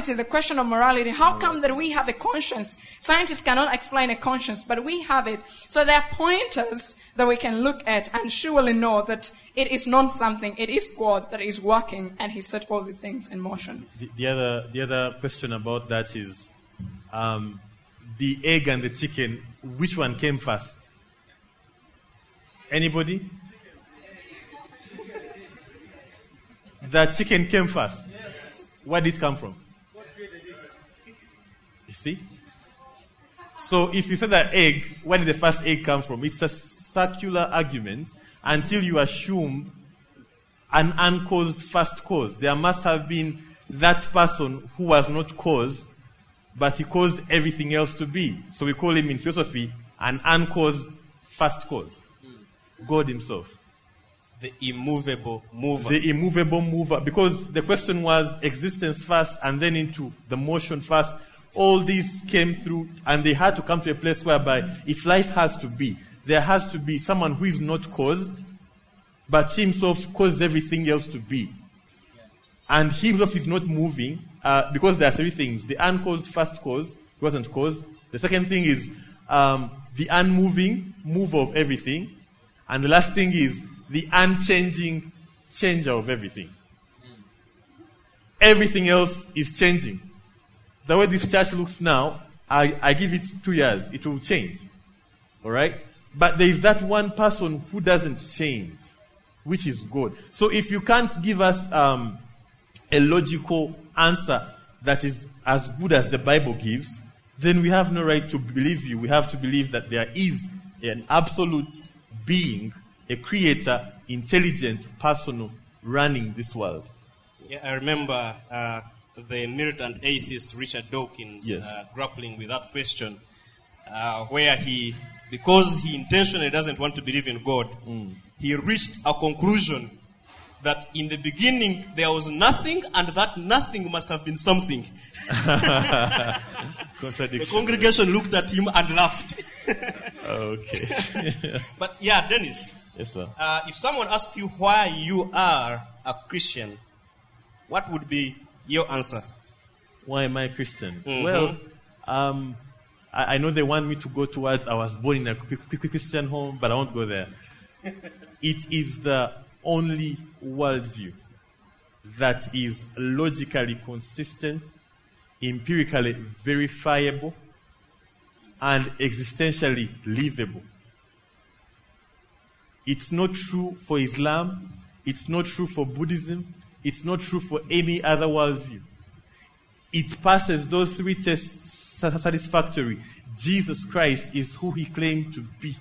Speaker 3: morality, the question of morality, how come that we have a conscience? Scientists cannot explain a conscience, but we have it. So there are pointers that we can look at and surely know that it is not something, it is God that is working and He set all the things in motion.
Speaker 1: The other question about that is the egg and the chicken, which one came first? Anybody? The chicken came first. Yes. Where did it come from? God created it. You see? So if you say that egg, where did the first egg come from? It's a circular argument until you assume an uncaused first cause. There must have been that person who was not caused, but he caused everything else to be. So we call him in philosophy an uncaused first cause. God Himself.
Speaker 2: The immovable mover.
Speaker 1: The immovable mover. Because the question was existence first and then into the motion first. All these came through and they had to come to a place whereby if life has to be, there has to be someone who is not caused, but He Himself caused everything else to be. And He Himself is not moving because there are three things. The uncaused first cause, He wasn't caused. The second thing is the unmoving mover of everything. And the last thing is the unchanging changer of everything. Everything else is changing. The way this church looks now, I give it 2 years, it will change. Alright? But there is that one person who doesn't change, which is God. So if you can't give us a logical answer that is as good as the Bible gives, then we have no right to believe you. We have to believe that there is an absolute being, a creator, intelligent, personal, running this world.
Speaker 2: Yeah, I remember the militant atheist Richard Dawkins grappling with that question, where because he intentionally doesn't want to believe in God, he reached a conclusion that in the beginning there was nothing, and that nothing must have been something. The congregation looked at him and laughed.
Speaker 1: Okay.
Speaker 2: But yeah, Dennis.
Speaker 1: Yes, sir.
Speaker 2: If someone asked you why you are a Christian, what would be your answer?
Speaker 1: Why am I a Christian?
Speaker 2: Mm-hmm.
Speaker 1: Well, I know they want me to go towards I was born in a Christian home, but I won't go there. It is the only worldview that is logically consistent, empirically verifiable, and existentially livable. It's not true for Islam. It's not true for Buddhism. It's not true for any other worldview. It passes those three tests satisfactorily. Jesus Christ is who He claimed to be.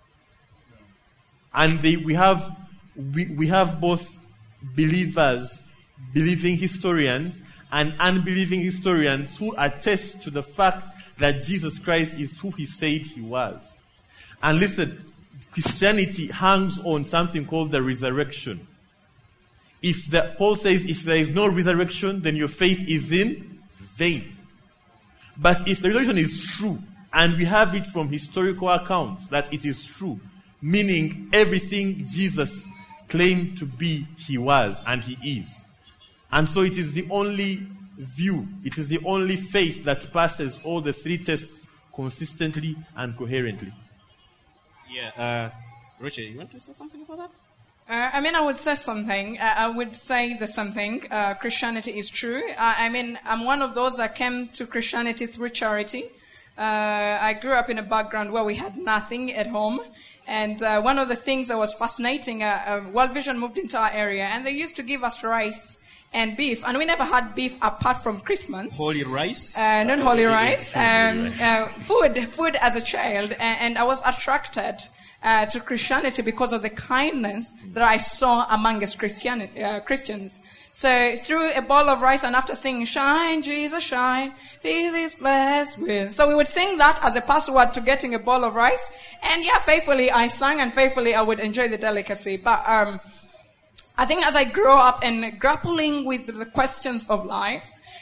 Speaker 1: And we have both believers, believing historians, and unbelieving historians who attest to the fact that Jesus Christ is who He said He was. And listen, Christianity hangs on something called the resurrection. Paul says, if there is no resurrection, then your faith is in vain. But if the resurrection is true, and we have it from historical accounts that it is true, meaning everything Jesus claimed to be, He was, and He is. And so it is the only view, it is the only faith that passes all the three tests consistently and coherently.
Speaker 2: Yeah, Richard, you want to say something about that?
Speaker 3: I would say something. I would say the something. Christianity is true. I'm one of those that came to Christianity through charity. I grew up in a background where we had nothing at home. And one of the things that was fascinating, World Vision moved into our area, and they used to give us rice and beef. And we never had beef apart from Christmas.
Speaker 2: Holy rice?
Speaker 3: Not holy rice. Food as a child. And I was attracted to Christianity because of the kindness that I saw amongst Christians. So through a bowl of rice and after singing, "Shine, Jesus, shine, fill this blessed with." So we would sing that as a password to getting a bowl of rice. And yeah, faithfully I sang and faithfully I would enjoy the delicacy. But I think as I grow up and grappling with the questions of life,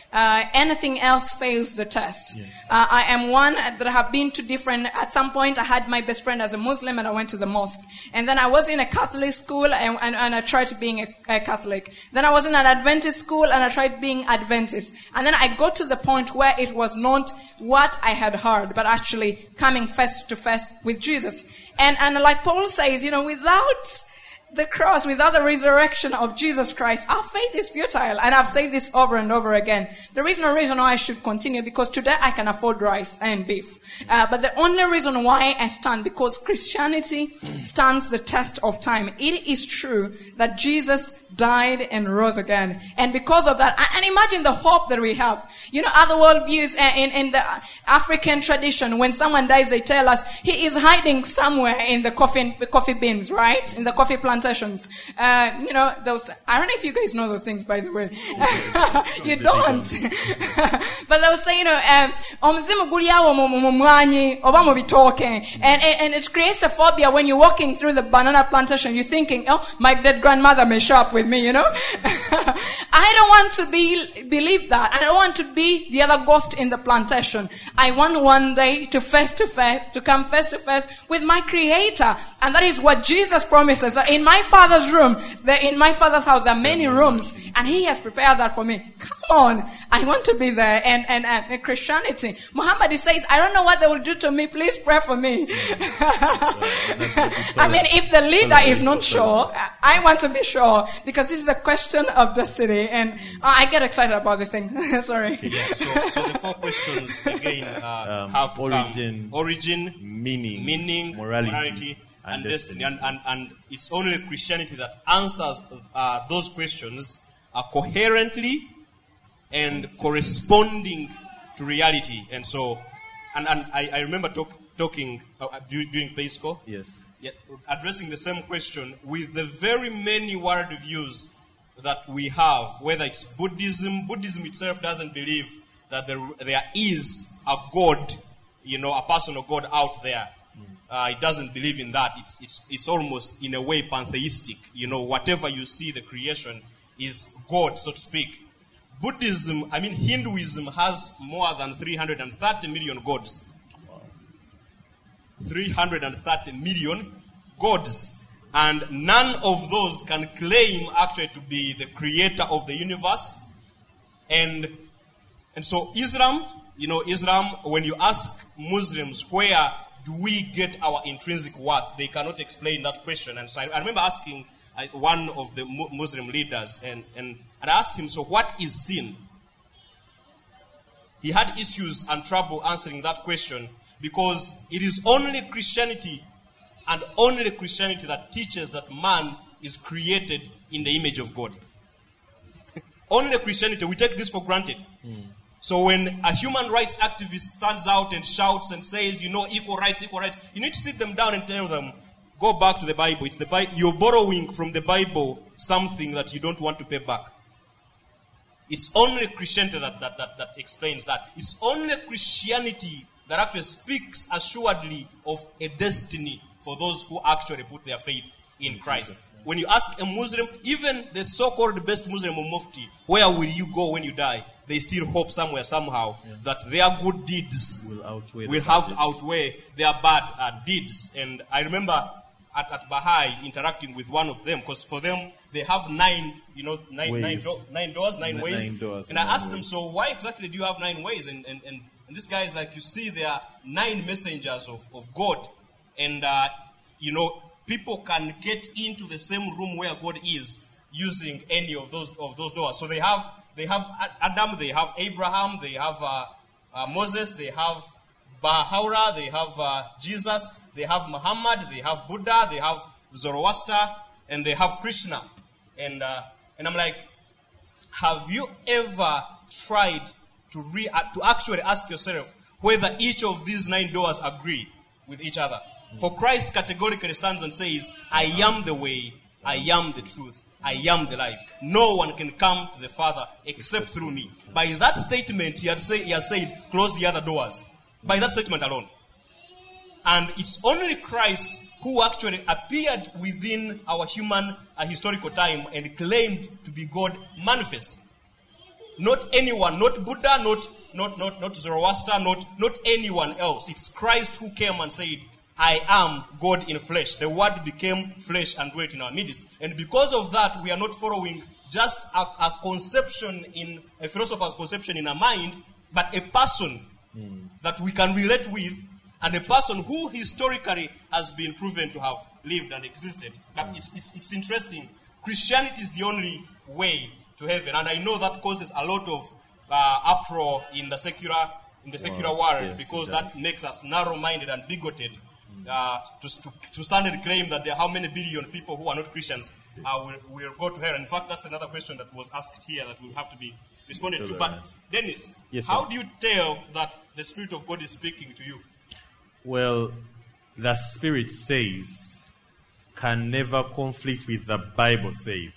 Speaker 3: Anything else fails the test.
Speaker 1: Yes.
Speaker 3: I am one that have been to different, at some point I had my best friend as a Muslim and I went to the mosque. And then I was in a Catholic school and I tried being a Catholic. Then I was in an Adventist school and I tried being Adventist. And then I got to the point where it was not what I had heard, but actually coming face to face with Jesus. And like Paul says, without the cross, without the resurrection of Jesus Christ, our faith is futile. And I've said this over and over again. There is no reason why I should continue, because today I can afford rice and beef. But the only reason why I stand, because Christianity stands the test of time. It is true that Jesus died and rose again. And because of that, and imagine the hope that we have. Other worldviews in the African tradition, when someone dies, they tell us he is hiding somewhere in the coffee beans, right? In the coffee plantations. Those, I don't know if you guys know those things, by the way. You don't. But they'll say, omuzimu guli awo mu mwanyi oba mu bitooke. And it creates a phobia when you're walking through the banana plantation. You're thinking, oh, my dead grandmother may show up with me, I don't want to believe that. I don't want to be the other ghost in the plantation. I want one day to come face to face with my Creator. And that is what Jesus promises. In my Father's room, in my Father's house, there are many rooms. And He has prepared that for me. Come on. I want to be there. And Christianity. Muhammad says, I don't know what they will do to me. Please pray for me. I mean, if the leader is not sure, I want to be sure. Because this is a question of destiny. And I get excited about the thing. Sorry.
Speaker 2: Yeah, so the four questions again have to
Speaker 1: origin,
Speaker 2: come. Origin,
Speaker 1: meaning, morality,
Speaker 2: and destiny. And it's only Christianity that answers those questions coherently and corresponding to reality. And so, and I remember talking during PayScore.
Speaker 1: Yes.
Speaker 2: Yeah, addressing the same question with the very many worldviews that we have, whether it's Buddhism. Buddhism itself doesn't believe that there is a God, a personal God out there. It doesn't believe in that. It's almost in a way pantheistic. Whatever you see, the creation is God, so to speak. Hinduism has more than 330 million gods. 330 million gods. And none of those can claim actually to be the creator of the universe. And so Islam, when you ask Muslims, where do we get our intrinsic worth? They cannot explain that question. And so I remember asking one of the Muslim leaders, and I asked him, so what is sin? He had issues and trouble answering that question, because it is only Christianity and only Christianity that teaches that man is created in the image of God. Only Christianity. We take this for granted. So when a human rights activist stands out and shouts and says, equal rights, you need to sit them down and tell them, go back to the Bible. It's the Bible. You're borrowing from the Bible something that you don't want to pay back. It's only Christianity that explains that. It's only Christianity that actually speaks assuredly of a destiny for those who actually put their faith in Christ. When you ask a Muslim, even the so-called best Muslim or Mufti, where will you go when you die? They still hope somewhere, somehow, that their good deeds will have to outweigh their bad deeds. And I remember at Baha'i interacting with one of them, because for them, they have nine ways. And I asked them, so why exactly do you have 9 ways? And this guy is like, you see, there are 9 messengers of God. And, people can get into the same room where God is using any of those doors. So they have Adam, they have Abraham, they have Moses, they have Baha'u'llah, they have Jesus, they have Muhammad, they have Buddha, they have Zoroaster, and they have Krishna. And I'm like, have you ever tried to actually ask yourself whether each of these 9 doors agree with each other? For Christ categorically stands and says, I am the way, I am the truth, I am the life. No one can come to the Father except through me. By that statement, he has said, close the other doors. By that statement alone. And it's only Christ who actually appeared within our human historical time and claimed to be God manifest. Not anyone, not Buddha, not Zoroaster, not anyone else. It's Christ who came and said, I am God in flesh. The word became flesh and dwelt in our midst. And because of that, we are not following just a conception in a philosopher's conception in our mind, but a person that we can relate with, and a person who historically has been proven to have lived and existed. But it's interesting. Christianity is the only way to heaven, and I know that causes a lot of uproar in the secular world, because that makes us narrow-minded and bigoted to stand and claim that there are how many billion people who are not Christians will go to hell. In fact, that's another question that was asked here that will have to be responded to. But Dennis, how do you tell that the Spirit of God is speaking to you?
Speaker 1: Well, the Spirit says can never conflict with the Bible says.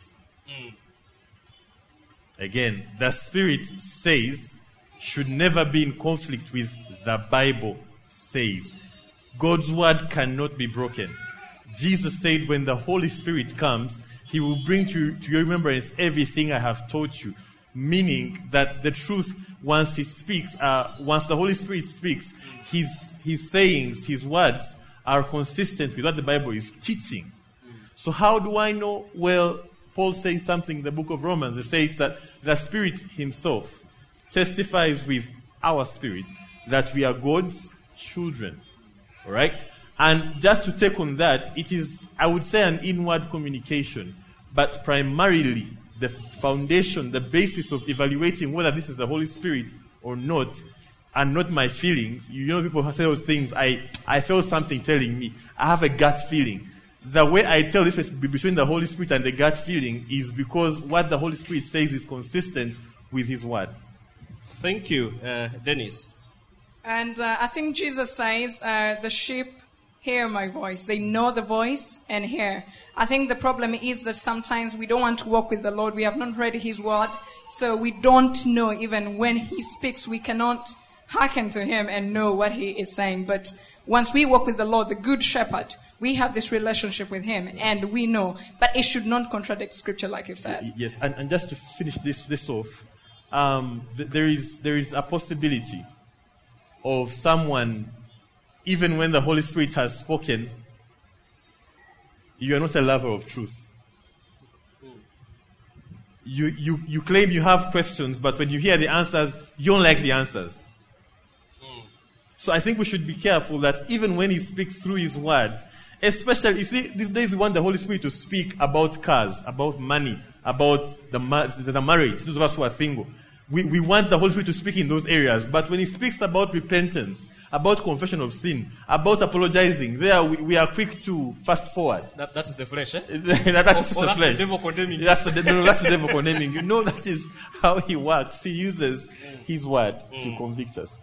Speaker 1: Again, the Spirit says should never be in conflict with the Bible says. God's word cannot be broken. Jesus said when the Holy Spirit comes, he will bring to your remembrance everything I have taught you. Meaning that the truth, once he speaks, once the Holy Spirit speaks, his sayings, his words are consistent with what the Bible is teaching. So how do I know? Well, Paul says something in the book of Romans. It says that the Spirit himself testifies with our spirit that we are God's children. All right? And just to take on that, it is, I would say, an inward communication. But primarily, the foundation, the basis of evaluating whether this is the Holy Spirit or not, and not my feelings. You know, people say those things, I felt something telling me. I have a gut feeling. The way I tell the difference between the Holy Spirit and the gut feeling is because what the Holy Spirit says is consistent with his word.
Speaker 2: Thank you, Dennis.
Speaker 3: And I think Jesus says, the sheep hear my voice. They know the voice and hear. I think the problem is that sometimes we don't want to walk with the Lord. We have not read his word, so we don't know even when he speaks. We cannot hearken to him and know what he is saying. But once we walk with the Lord, the good shepherd, we have this relationship with him and we know. But it should not contradict scripture like you've said.
Speaker 1: Yes, and just to finish this off, there is a possibility of someone, even when the Holy Spirit has spoken, you are not a lover of truth. You claim you have questions, but when you hear the answers, you don't like the answers. So I think we should be careful that even when he speaks through his word, especially, you see, these days we want the Holy Spirit to speak about cars, about money, about the marriage, those of us who are single. We want the Holy Spirit to speak in those areas. But when he speaks about repentance, about confession of sin, about apologizing, there we are quick to fast forward.
Speaker 2: That's the flesh, eh?
Speaker 1: That's the flesh.
Speaker 2: The devil condemning.
Speaker 1: That's the devil condemning. You know, that is how he works. He uses his word to convict us.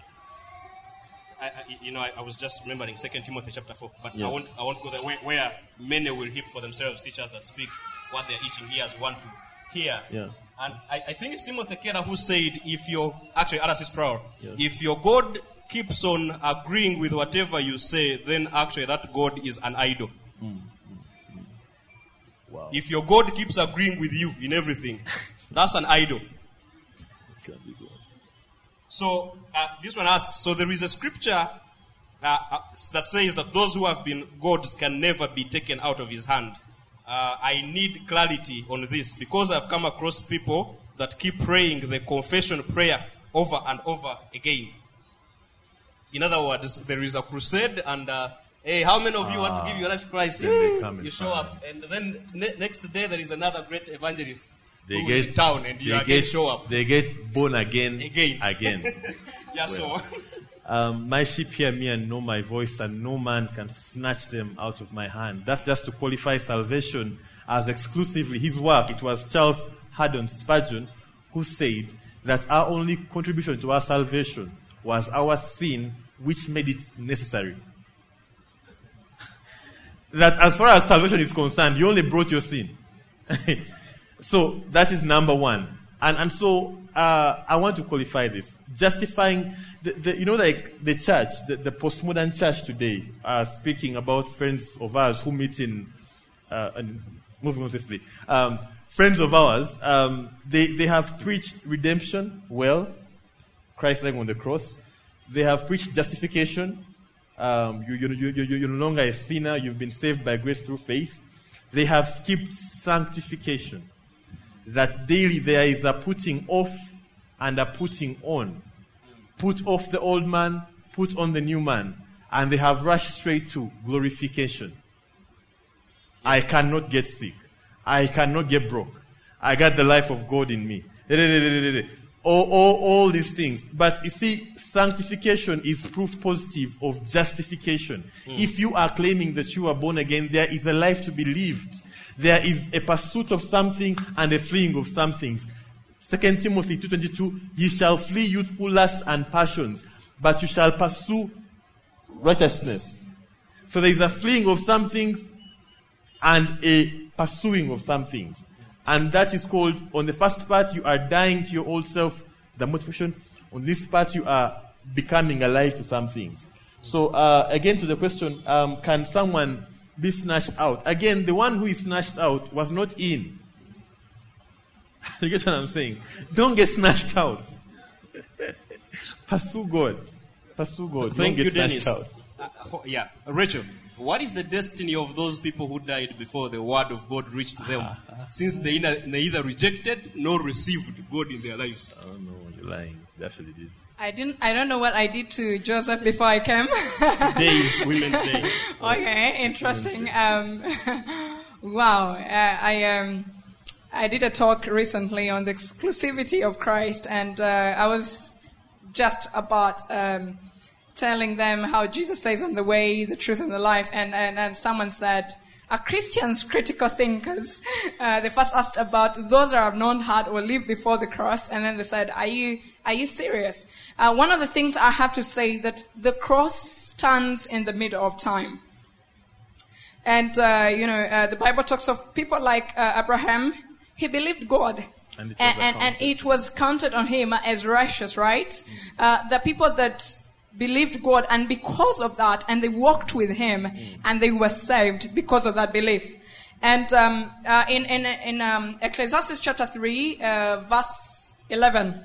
Speaker 2: I was just remembering 2 Timothy chapter 4, but
Speaker 1: yes.
Speaker 2: I won't go there where many will heap for themselves teachers that speak what they're eating, ears want to hear.
Speaker 1: Yeah.
Speaker 2: And I think it's Timothy Keller who said, Alice is proud.
Speaker 1: Yes.
Speaker 2: If your God keeps on agreeing with whatever you say, then actually that God is an idol.
Speaker 1: Wow.
Speaker 2: If your God keeps agreeing with you in everything, that's an idol. So this one asks, so there is a scripture that says that those who have been gods can never be taken out of his hand. I need clarity on this because I've come across people that keep praying the confession prayer over and over again. In other words, there is a crusade and hey, how many of you want to give your life to Christ? You show up, and then next day there is another great evangelist who is in town, and you again show up.
Speaker 1: They get born again.
Speaker 2: Yeah, so
Speaker 1: my sheep hear me and know my voice, and no man can snatch them out of my hand. That's just to qualify salvation as exclusively his work. It was Charles Haddon Spurgeon who said that our only contribution to our salvation was our sin, which made it necessary. That as far as salvation is concerned, you only brought your sin. So that is number one. And so I want to qualify this. Justifying, like the church, the postmodern church today, speaking about friends of ours who meet in moving on swiftly. Friends of ours, they have preached redemption well, Christ lying on the cross. They have preached justification. You're no longer a sinner. You've been saved by grace through faith. They have skipped sanctification. That daily there is a putting off and a putting on. Put off the old man, put on the new man. And they have rushed straight to glorification. I cannot get sick. I cannot get broke. I got the life of God in me. All these things. But you see, sanctification is proof positive of justification. If you are claiming that you are born again, there is a life to be lived. There is a pursuit of something and a fleeing of some things. 2 Timothy 2:22, ye shall flee youthful lusts and passions, but you shall pursue righteousness. So there is a fleeing of some things and a pursuing of some things. And that is called, on the first part, you are dying to your old self, the motivation. On this part, you are becoming alive to some things. So, again, to the question, can someone be snatched out? Again, the one who is snatched out was not in. You get what I'm saying? Don't get snatched out. Pursue God. Pursue God.
Speaker 2: Thank
Speaker 1: Don't
Speaker 2: you,
Speaker 1: get
Speaker 2: Dennis.
Speaker 1: snatched out.
Speaker 2: Rachel, what is the destiny of those people who died before the word of God reached them? Since they neither rejected nor received God in their lives.
Speaker 1: I don't know. You're lying. They actually did.
Speaker 3: I don't know what I did to Joseph before I came.
Speaker 2: Today is Women's Day.
Speaker 3: Okay, interesting. Wow. I did a talk recently on the exclusivity of Christ, and I was just about telling them how Jesus says, I'm the way, the truth, and the life. And someone said, are Christians critical thinkers? They first asked about those that have not had or lived before the cross, and then they said, are you serious? One of the things I have to say that the cross stands in the middle of time. And, the Bible talks of people like Abraham. He believed God. And it was counted on him as righteous, right? The people that believed God, and because of that, and they walked with him, and they were saved because of that belief. And in Ecclesiastes chapter 3, verse 11,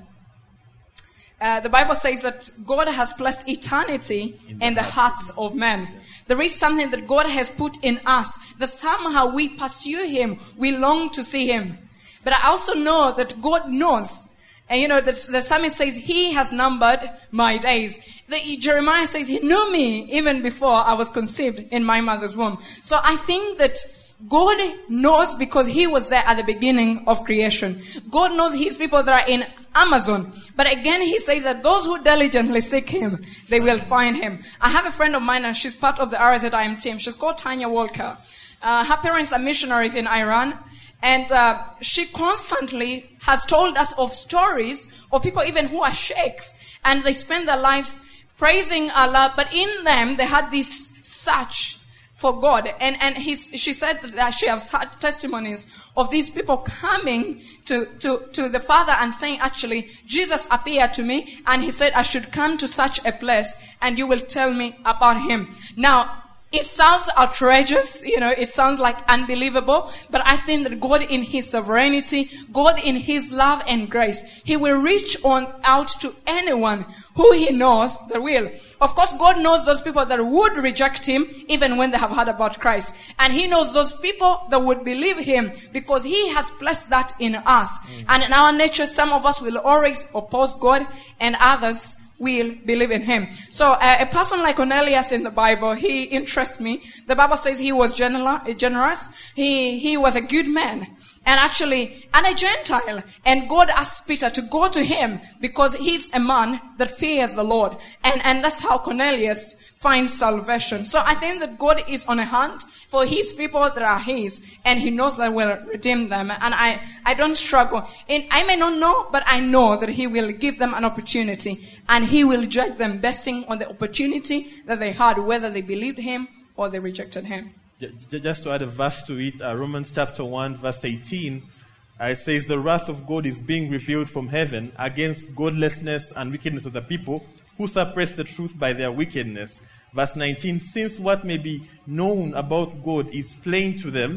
Speaker 3: the Bible says that God has placed eternity in the hearts of men. There is something that God has put in us, that somehow we pursue him, we long to see him. But I also know that God knows. And the psalmist says, he has numbered my days. Jeremiah says, he knew me even before I was conceived in my mother's womb. So I think that God knows because he was there at the beginning of creation. God knows his people that are in Amazon. But again, he says that those who diligently seek him, they will find him. I have a friend of mine, and she's part of the RZIM team. She's called Tanya Walker. Her parents are missionaries in Iran. And she constantly has told us of stories of people even who are sheikhs, and they spend their lives praising Allah, but in them they had this search for God. And she said that she has had testimonies of these people coming to the Father and saying, actually, Jesus appeared to me and he said I should come to such a place and you will tell me about him. Now, it sounds outrageous, it sounds like unbelievable, but I think that God in his sovereignty, God in his love and grace, he will reach on out to anyone who he knows that will. Of course, God knows those people that would reject him even when they have heard about Christ. And he knows those people that would believe him because he has placed that in us. And in our nature, some of us will always oppose God and others will believe in him. So a person like Cornelius in the Bible, he interests me. The Bible says he was generous. He was a good man. And actually, and a Gentile. And God asked Peter to go to him because he's a man that fears the Lord. And that's how Cornelius finds salvation. So I think that God is on a hunt for his people that are his. And he knows that will redeem them. And I don't struggle. And I may not know, but I know that he will give them an opportunity. And he will judge them basing on the opportunity that they had, whether they believed him or they rejected him.
Speaker 1: Just to add a verse to it, Romans chapter 1, verse 18, it says, the wrath of God is being revealed from heaven against godlessness and wickedness of the people who suppress the truth by their wickedness. Verse 19, since what may be known about God is plain to them,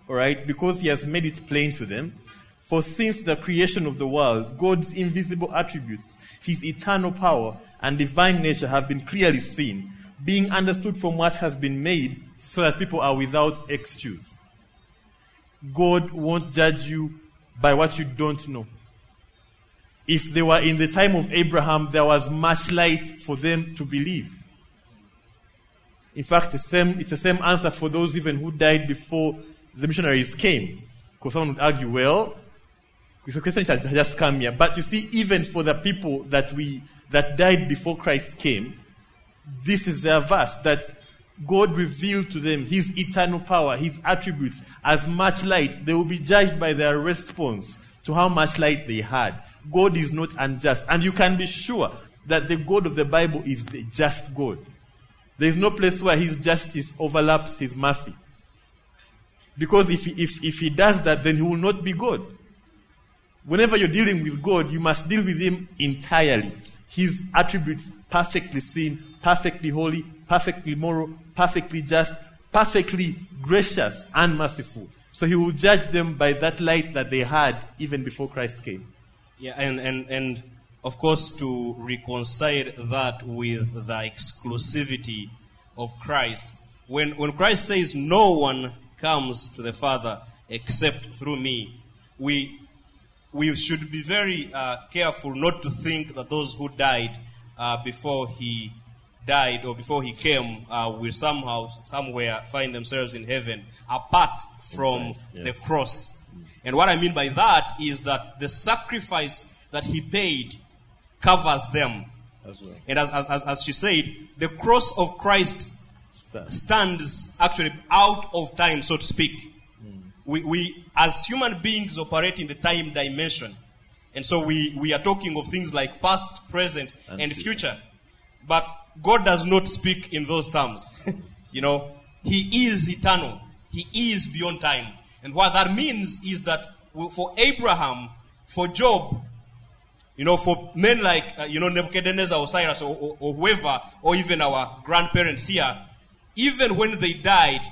Speaker 1: all right, because he has made it plain to them. For since the creation of the world, God's invisible attributes, his eternal power and divine nature have been clearly seen, being understood from what has been made, so that people are without excuse. God won't judge you by what you don't know. If they were in the time of Abraham, there was much light for them to believe. In fact, it's the same answer for those even who died before the missionaries came. Because someone would argue, well, Christianity has just come here. But you see, even for the people that died before Christ came, this is their verse, that God revealed to them his eternal power, his attributes, as much light. They will be judged by their response to how much light they had. God is not unjust. And you can be sure that the God of the Bible is the just God. There is no place where his justice overlaps his mercy. Because if he does that, then he will not be God. Whenever you're dealing with God, you must deal with him entirely. His attributes perfectly seen, perfectly holy, perfectly moral, perfectly just, perfectly gracious and merciful. So he will judge them by that light that they had even before Christ came.
Speaker 2: Yeah, and of course, to reconcile that with the exclusivity of Christ. When Christ says, no one comes to the Father except through me, we should be very careful not to think that those who died before he died or before he came will somewhere find themselves in heaven apart from the cross. And what I mean by that is that the sacrifice that he paid covers them.
Speaker 1: As well.
Speaker 2: And as she said, the cross of Christ stands actually out of time, so to speak. We as human beings operate in the time dimension. And so we are talking of things like past, present, and future. But God does not speak in those terms. You know, he is eternal. He is beyond time. And what that means is that for Abraham, for Job, you know, for men like, Nebuchadnezzar or Cyrus or whoever, or even our grandparents here, even when they died,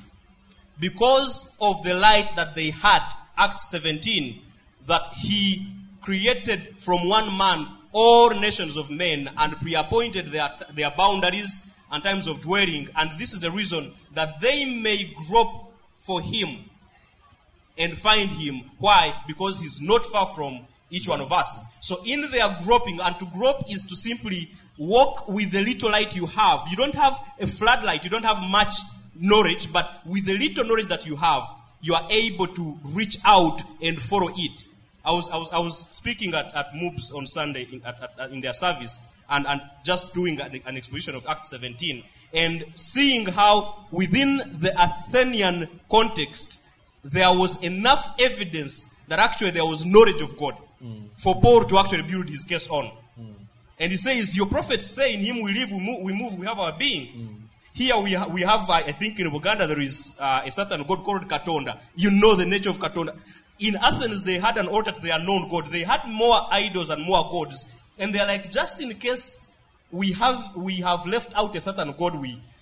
Speaker 2: because of the light that they had, Acts 17, that he created from one man all nations of men and pre-appointed their boundaries and times of dwelling. And this is the reason that they may grope for him and find him. Why? Because he's not far from each one of us. So in their groping, and to grope is to simply walk with the little light you have. You don't have a floodlight, you don't have much knowledge, but with the little knowledge that you have, you are able to reach out and follow it. I was speaking at MOOBS on Sunday in their service and just doing an exposition of Acts 17 and seeing how within the Athenian context there was enough evidence that actually there was knowledge of God for Paul to actually build his case on. And he says, your prophets say, in him we live, we move, we have our being. Here we have, I think in Uganda there is a certain god called Katonda. You know the nature of Katonda. In Athens they had an altar to the unknown God. They had more idols and more gods. And they're like, just in case we have left out a certain God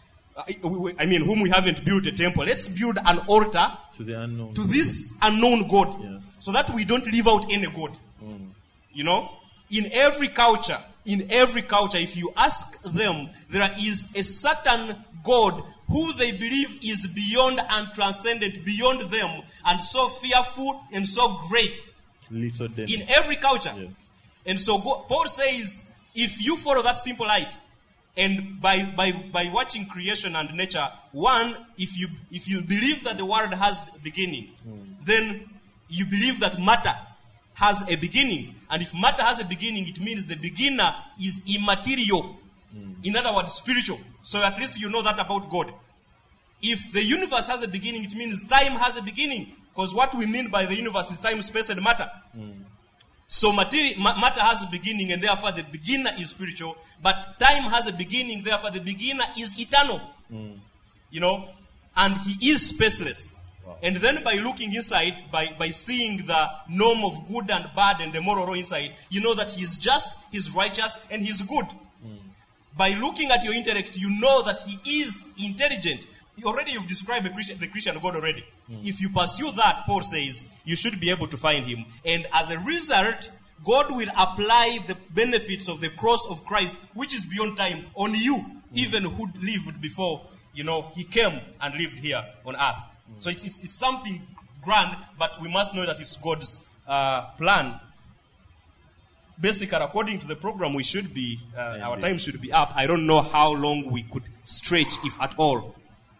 Speaker 2: whom we haven't built a temple. Let's build an altar
Speaker 1: to the unknown.
Speaker 2: To this unknown God.
Speaker 1: Yes.
Speaker 2: So that we don't leave out any God. You know? In every culture, if you ask them, there is a certain God who they believe is beyond and transcendent, beyond them, and so fearful and so great. In every culture. Yes. And so Paul says, if you follow that simple light, and by watching creation and nature, one, if you believe that the world has a beginning, then you believe that matter has a beginning. And if matter has a beginning, it means the beginner is immaterial. In other words, spiritual. So at least you know that about God. If the universe has a beginning, it means time has a beginning. Because what we mean by the universe is time, space, and matter. So matter has a beginning, and therefore the beginner is spiritual. But time has a beginning, therefore the beginner is eternal. You know? And he is spaceless. Wow. And then by looking inside, by seeing the norm of good and bad and the moral law inside, you know that he's just, he's righteous, and he's good. By looking at your intellect, you know that he is intelligent. you've described the Christian God already. If you pursue that, Paul says, you should be able to find him. And as a result, God will apply the benefits of the cross of Christ, which is beyond time, on you, even who lived before, he came and lived here on earth. So it's something grand, but we must know that it's God's plan. Basically, according to the program, we should be, our time should be up. I don't know how long we could stretch, if at all.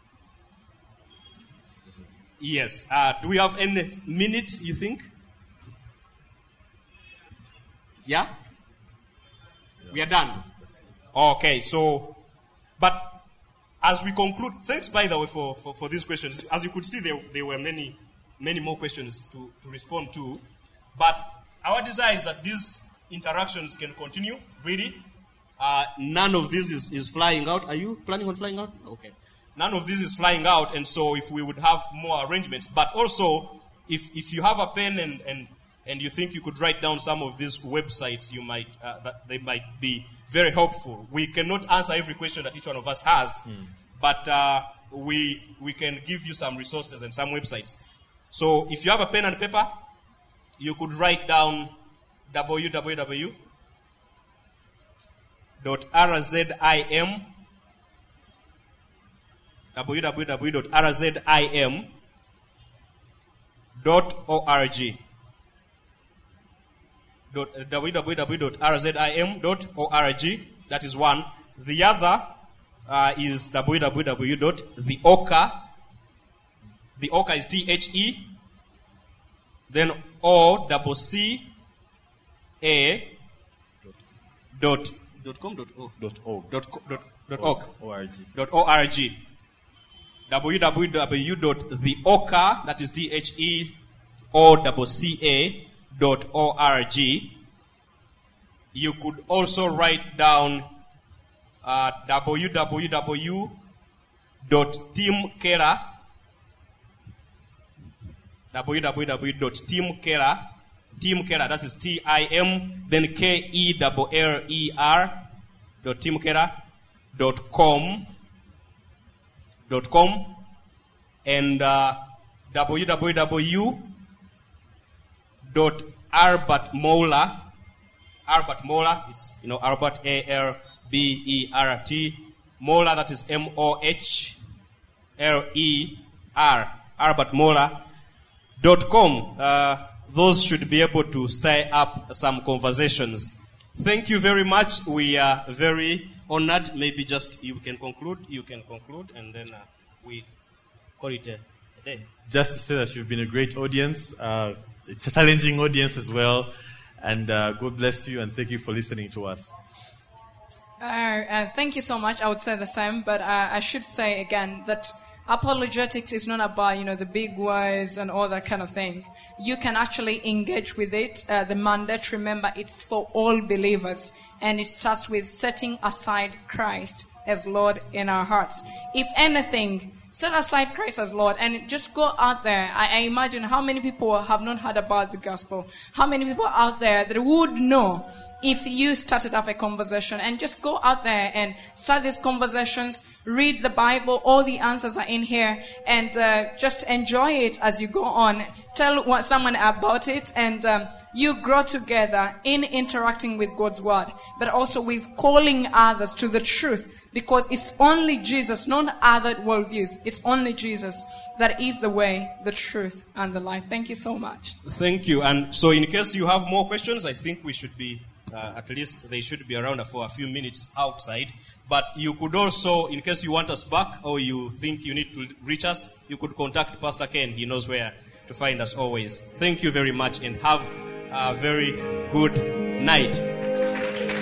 Speaker 2: Yes. Do we have any minute, you think? Yeah? We are done. Okay, so, but as we conclude, thanks by the way for these questions. As you could see, there were many more questions to respond to. But our desire is that these interactions can continue, really. None of this is flying out. Are you planning on flying out? Okay. None of this is flying out, and so if we would have more arrangements. But also, if you have a pen and you think you could write down some of these websites, you might that they might be very helpful. We cannot answer every question that each one of us has, but we can give you some resources and some websites. So if you have a pen and paper, you could write down www.rzim.org. www.rzim.org. That is one. The other is www.theoka. The Oka is THE. Then OCCA. .org. www.theoka, that is THEOCCA.org. You could also write down www.teamkeller, Teamkeller, that is TIM, then KELLER.teamkeller.com, and www.albertmohler, it's, Albert, ALBERT, Moeller, that is MOHLER, albertmohler.com. Those should be able to stir up some conversations. Thank you very much. We are very honored. Maybe just you can conclude, and then we call it a day.
Speaker 1: Just to say that you've been a great audience, it's a challenging audience as well, and God bless you, and thank you for listening to us.
Speaker 3: Thank you so much. I would say the same, but I should say again that apologetics is not about, the big words and all that kind of thing. You can actually engage with it. The mandate, remember, it's for all believers. And it starts with setting aside Christ as Lord in our hearts. If anything, set aside Christ as Lord and just go out there. I imagine how many people have not heard about the gospel. How many people out there that would know if you started up a conversation, and just go out there and start these conversations, read the Bible, all the answers are in here, and just enjoy it as you go on. Tell someone about it, and you grow together in interacting with God's word, but also with calling others to the truth, because it's only Jesus, not other worldviews. It's only Jesus that is the way, the truth, and the life. Thank you so much.
Speaker 2: Thank you. And so in case you have more questions, I think we should be at least they should be around for a few minutes outside. But you could also, in case you want us back or you think you need to reach us, you could contact Pastor Ken. He knows where to find us always. Thank you very much and have a very good night.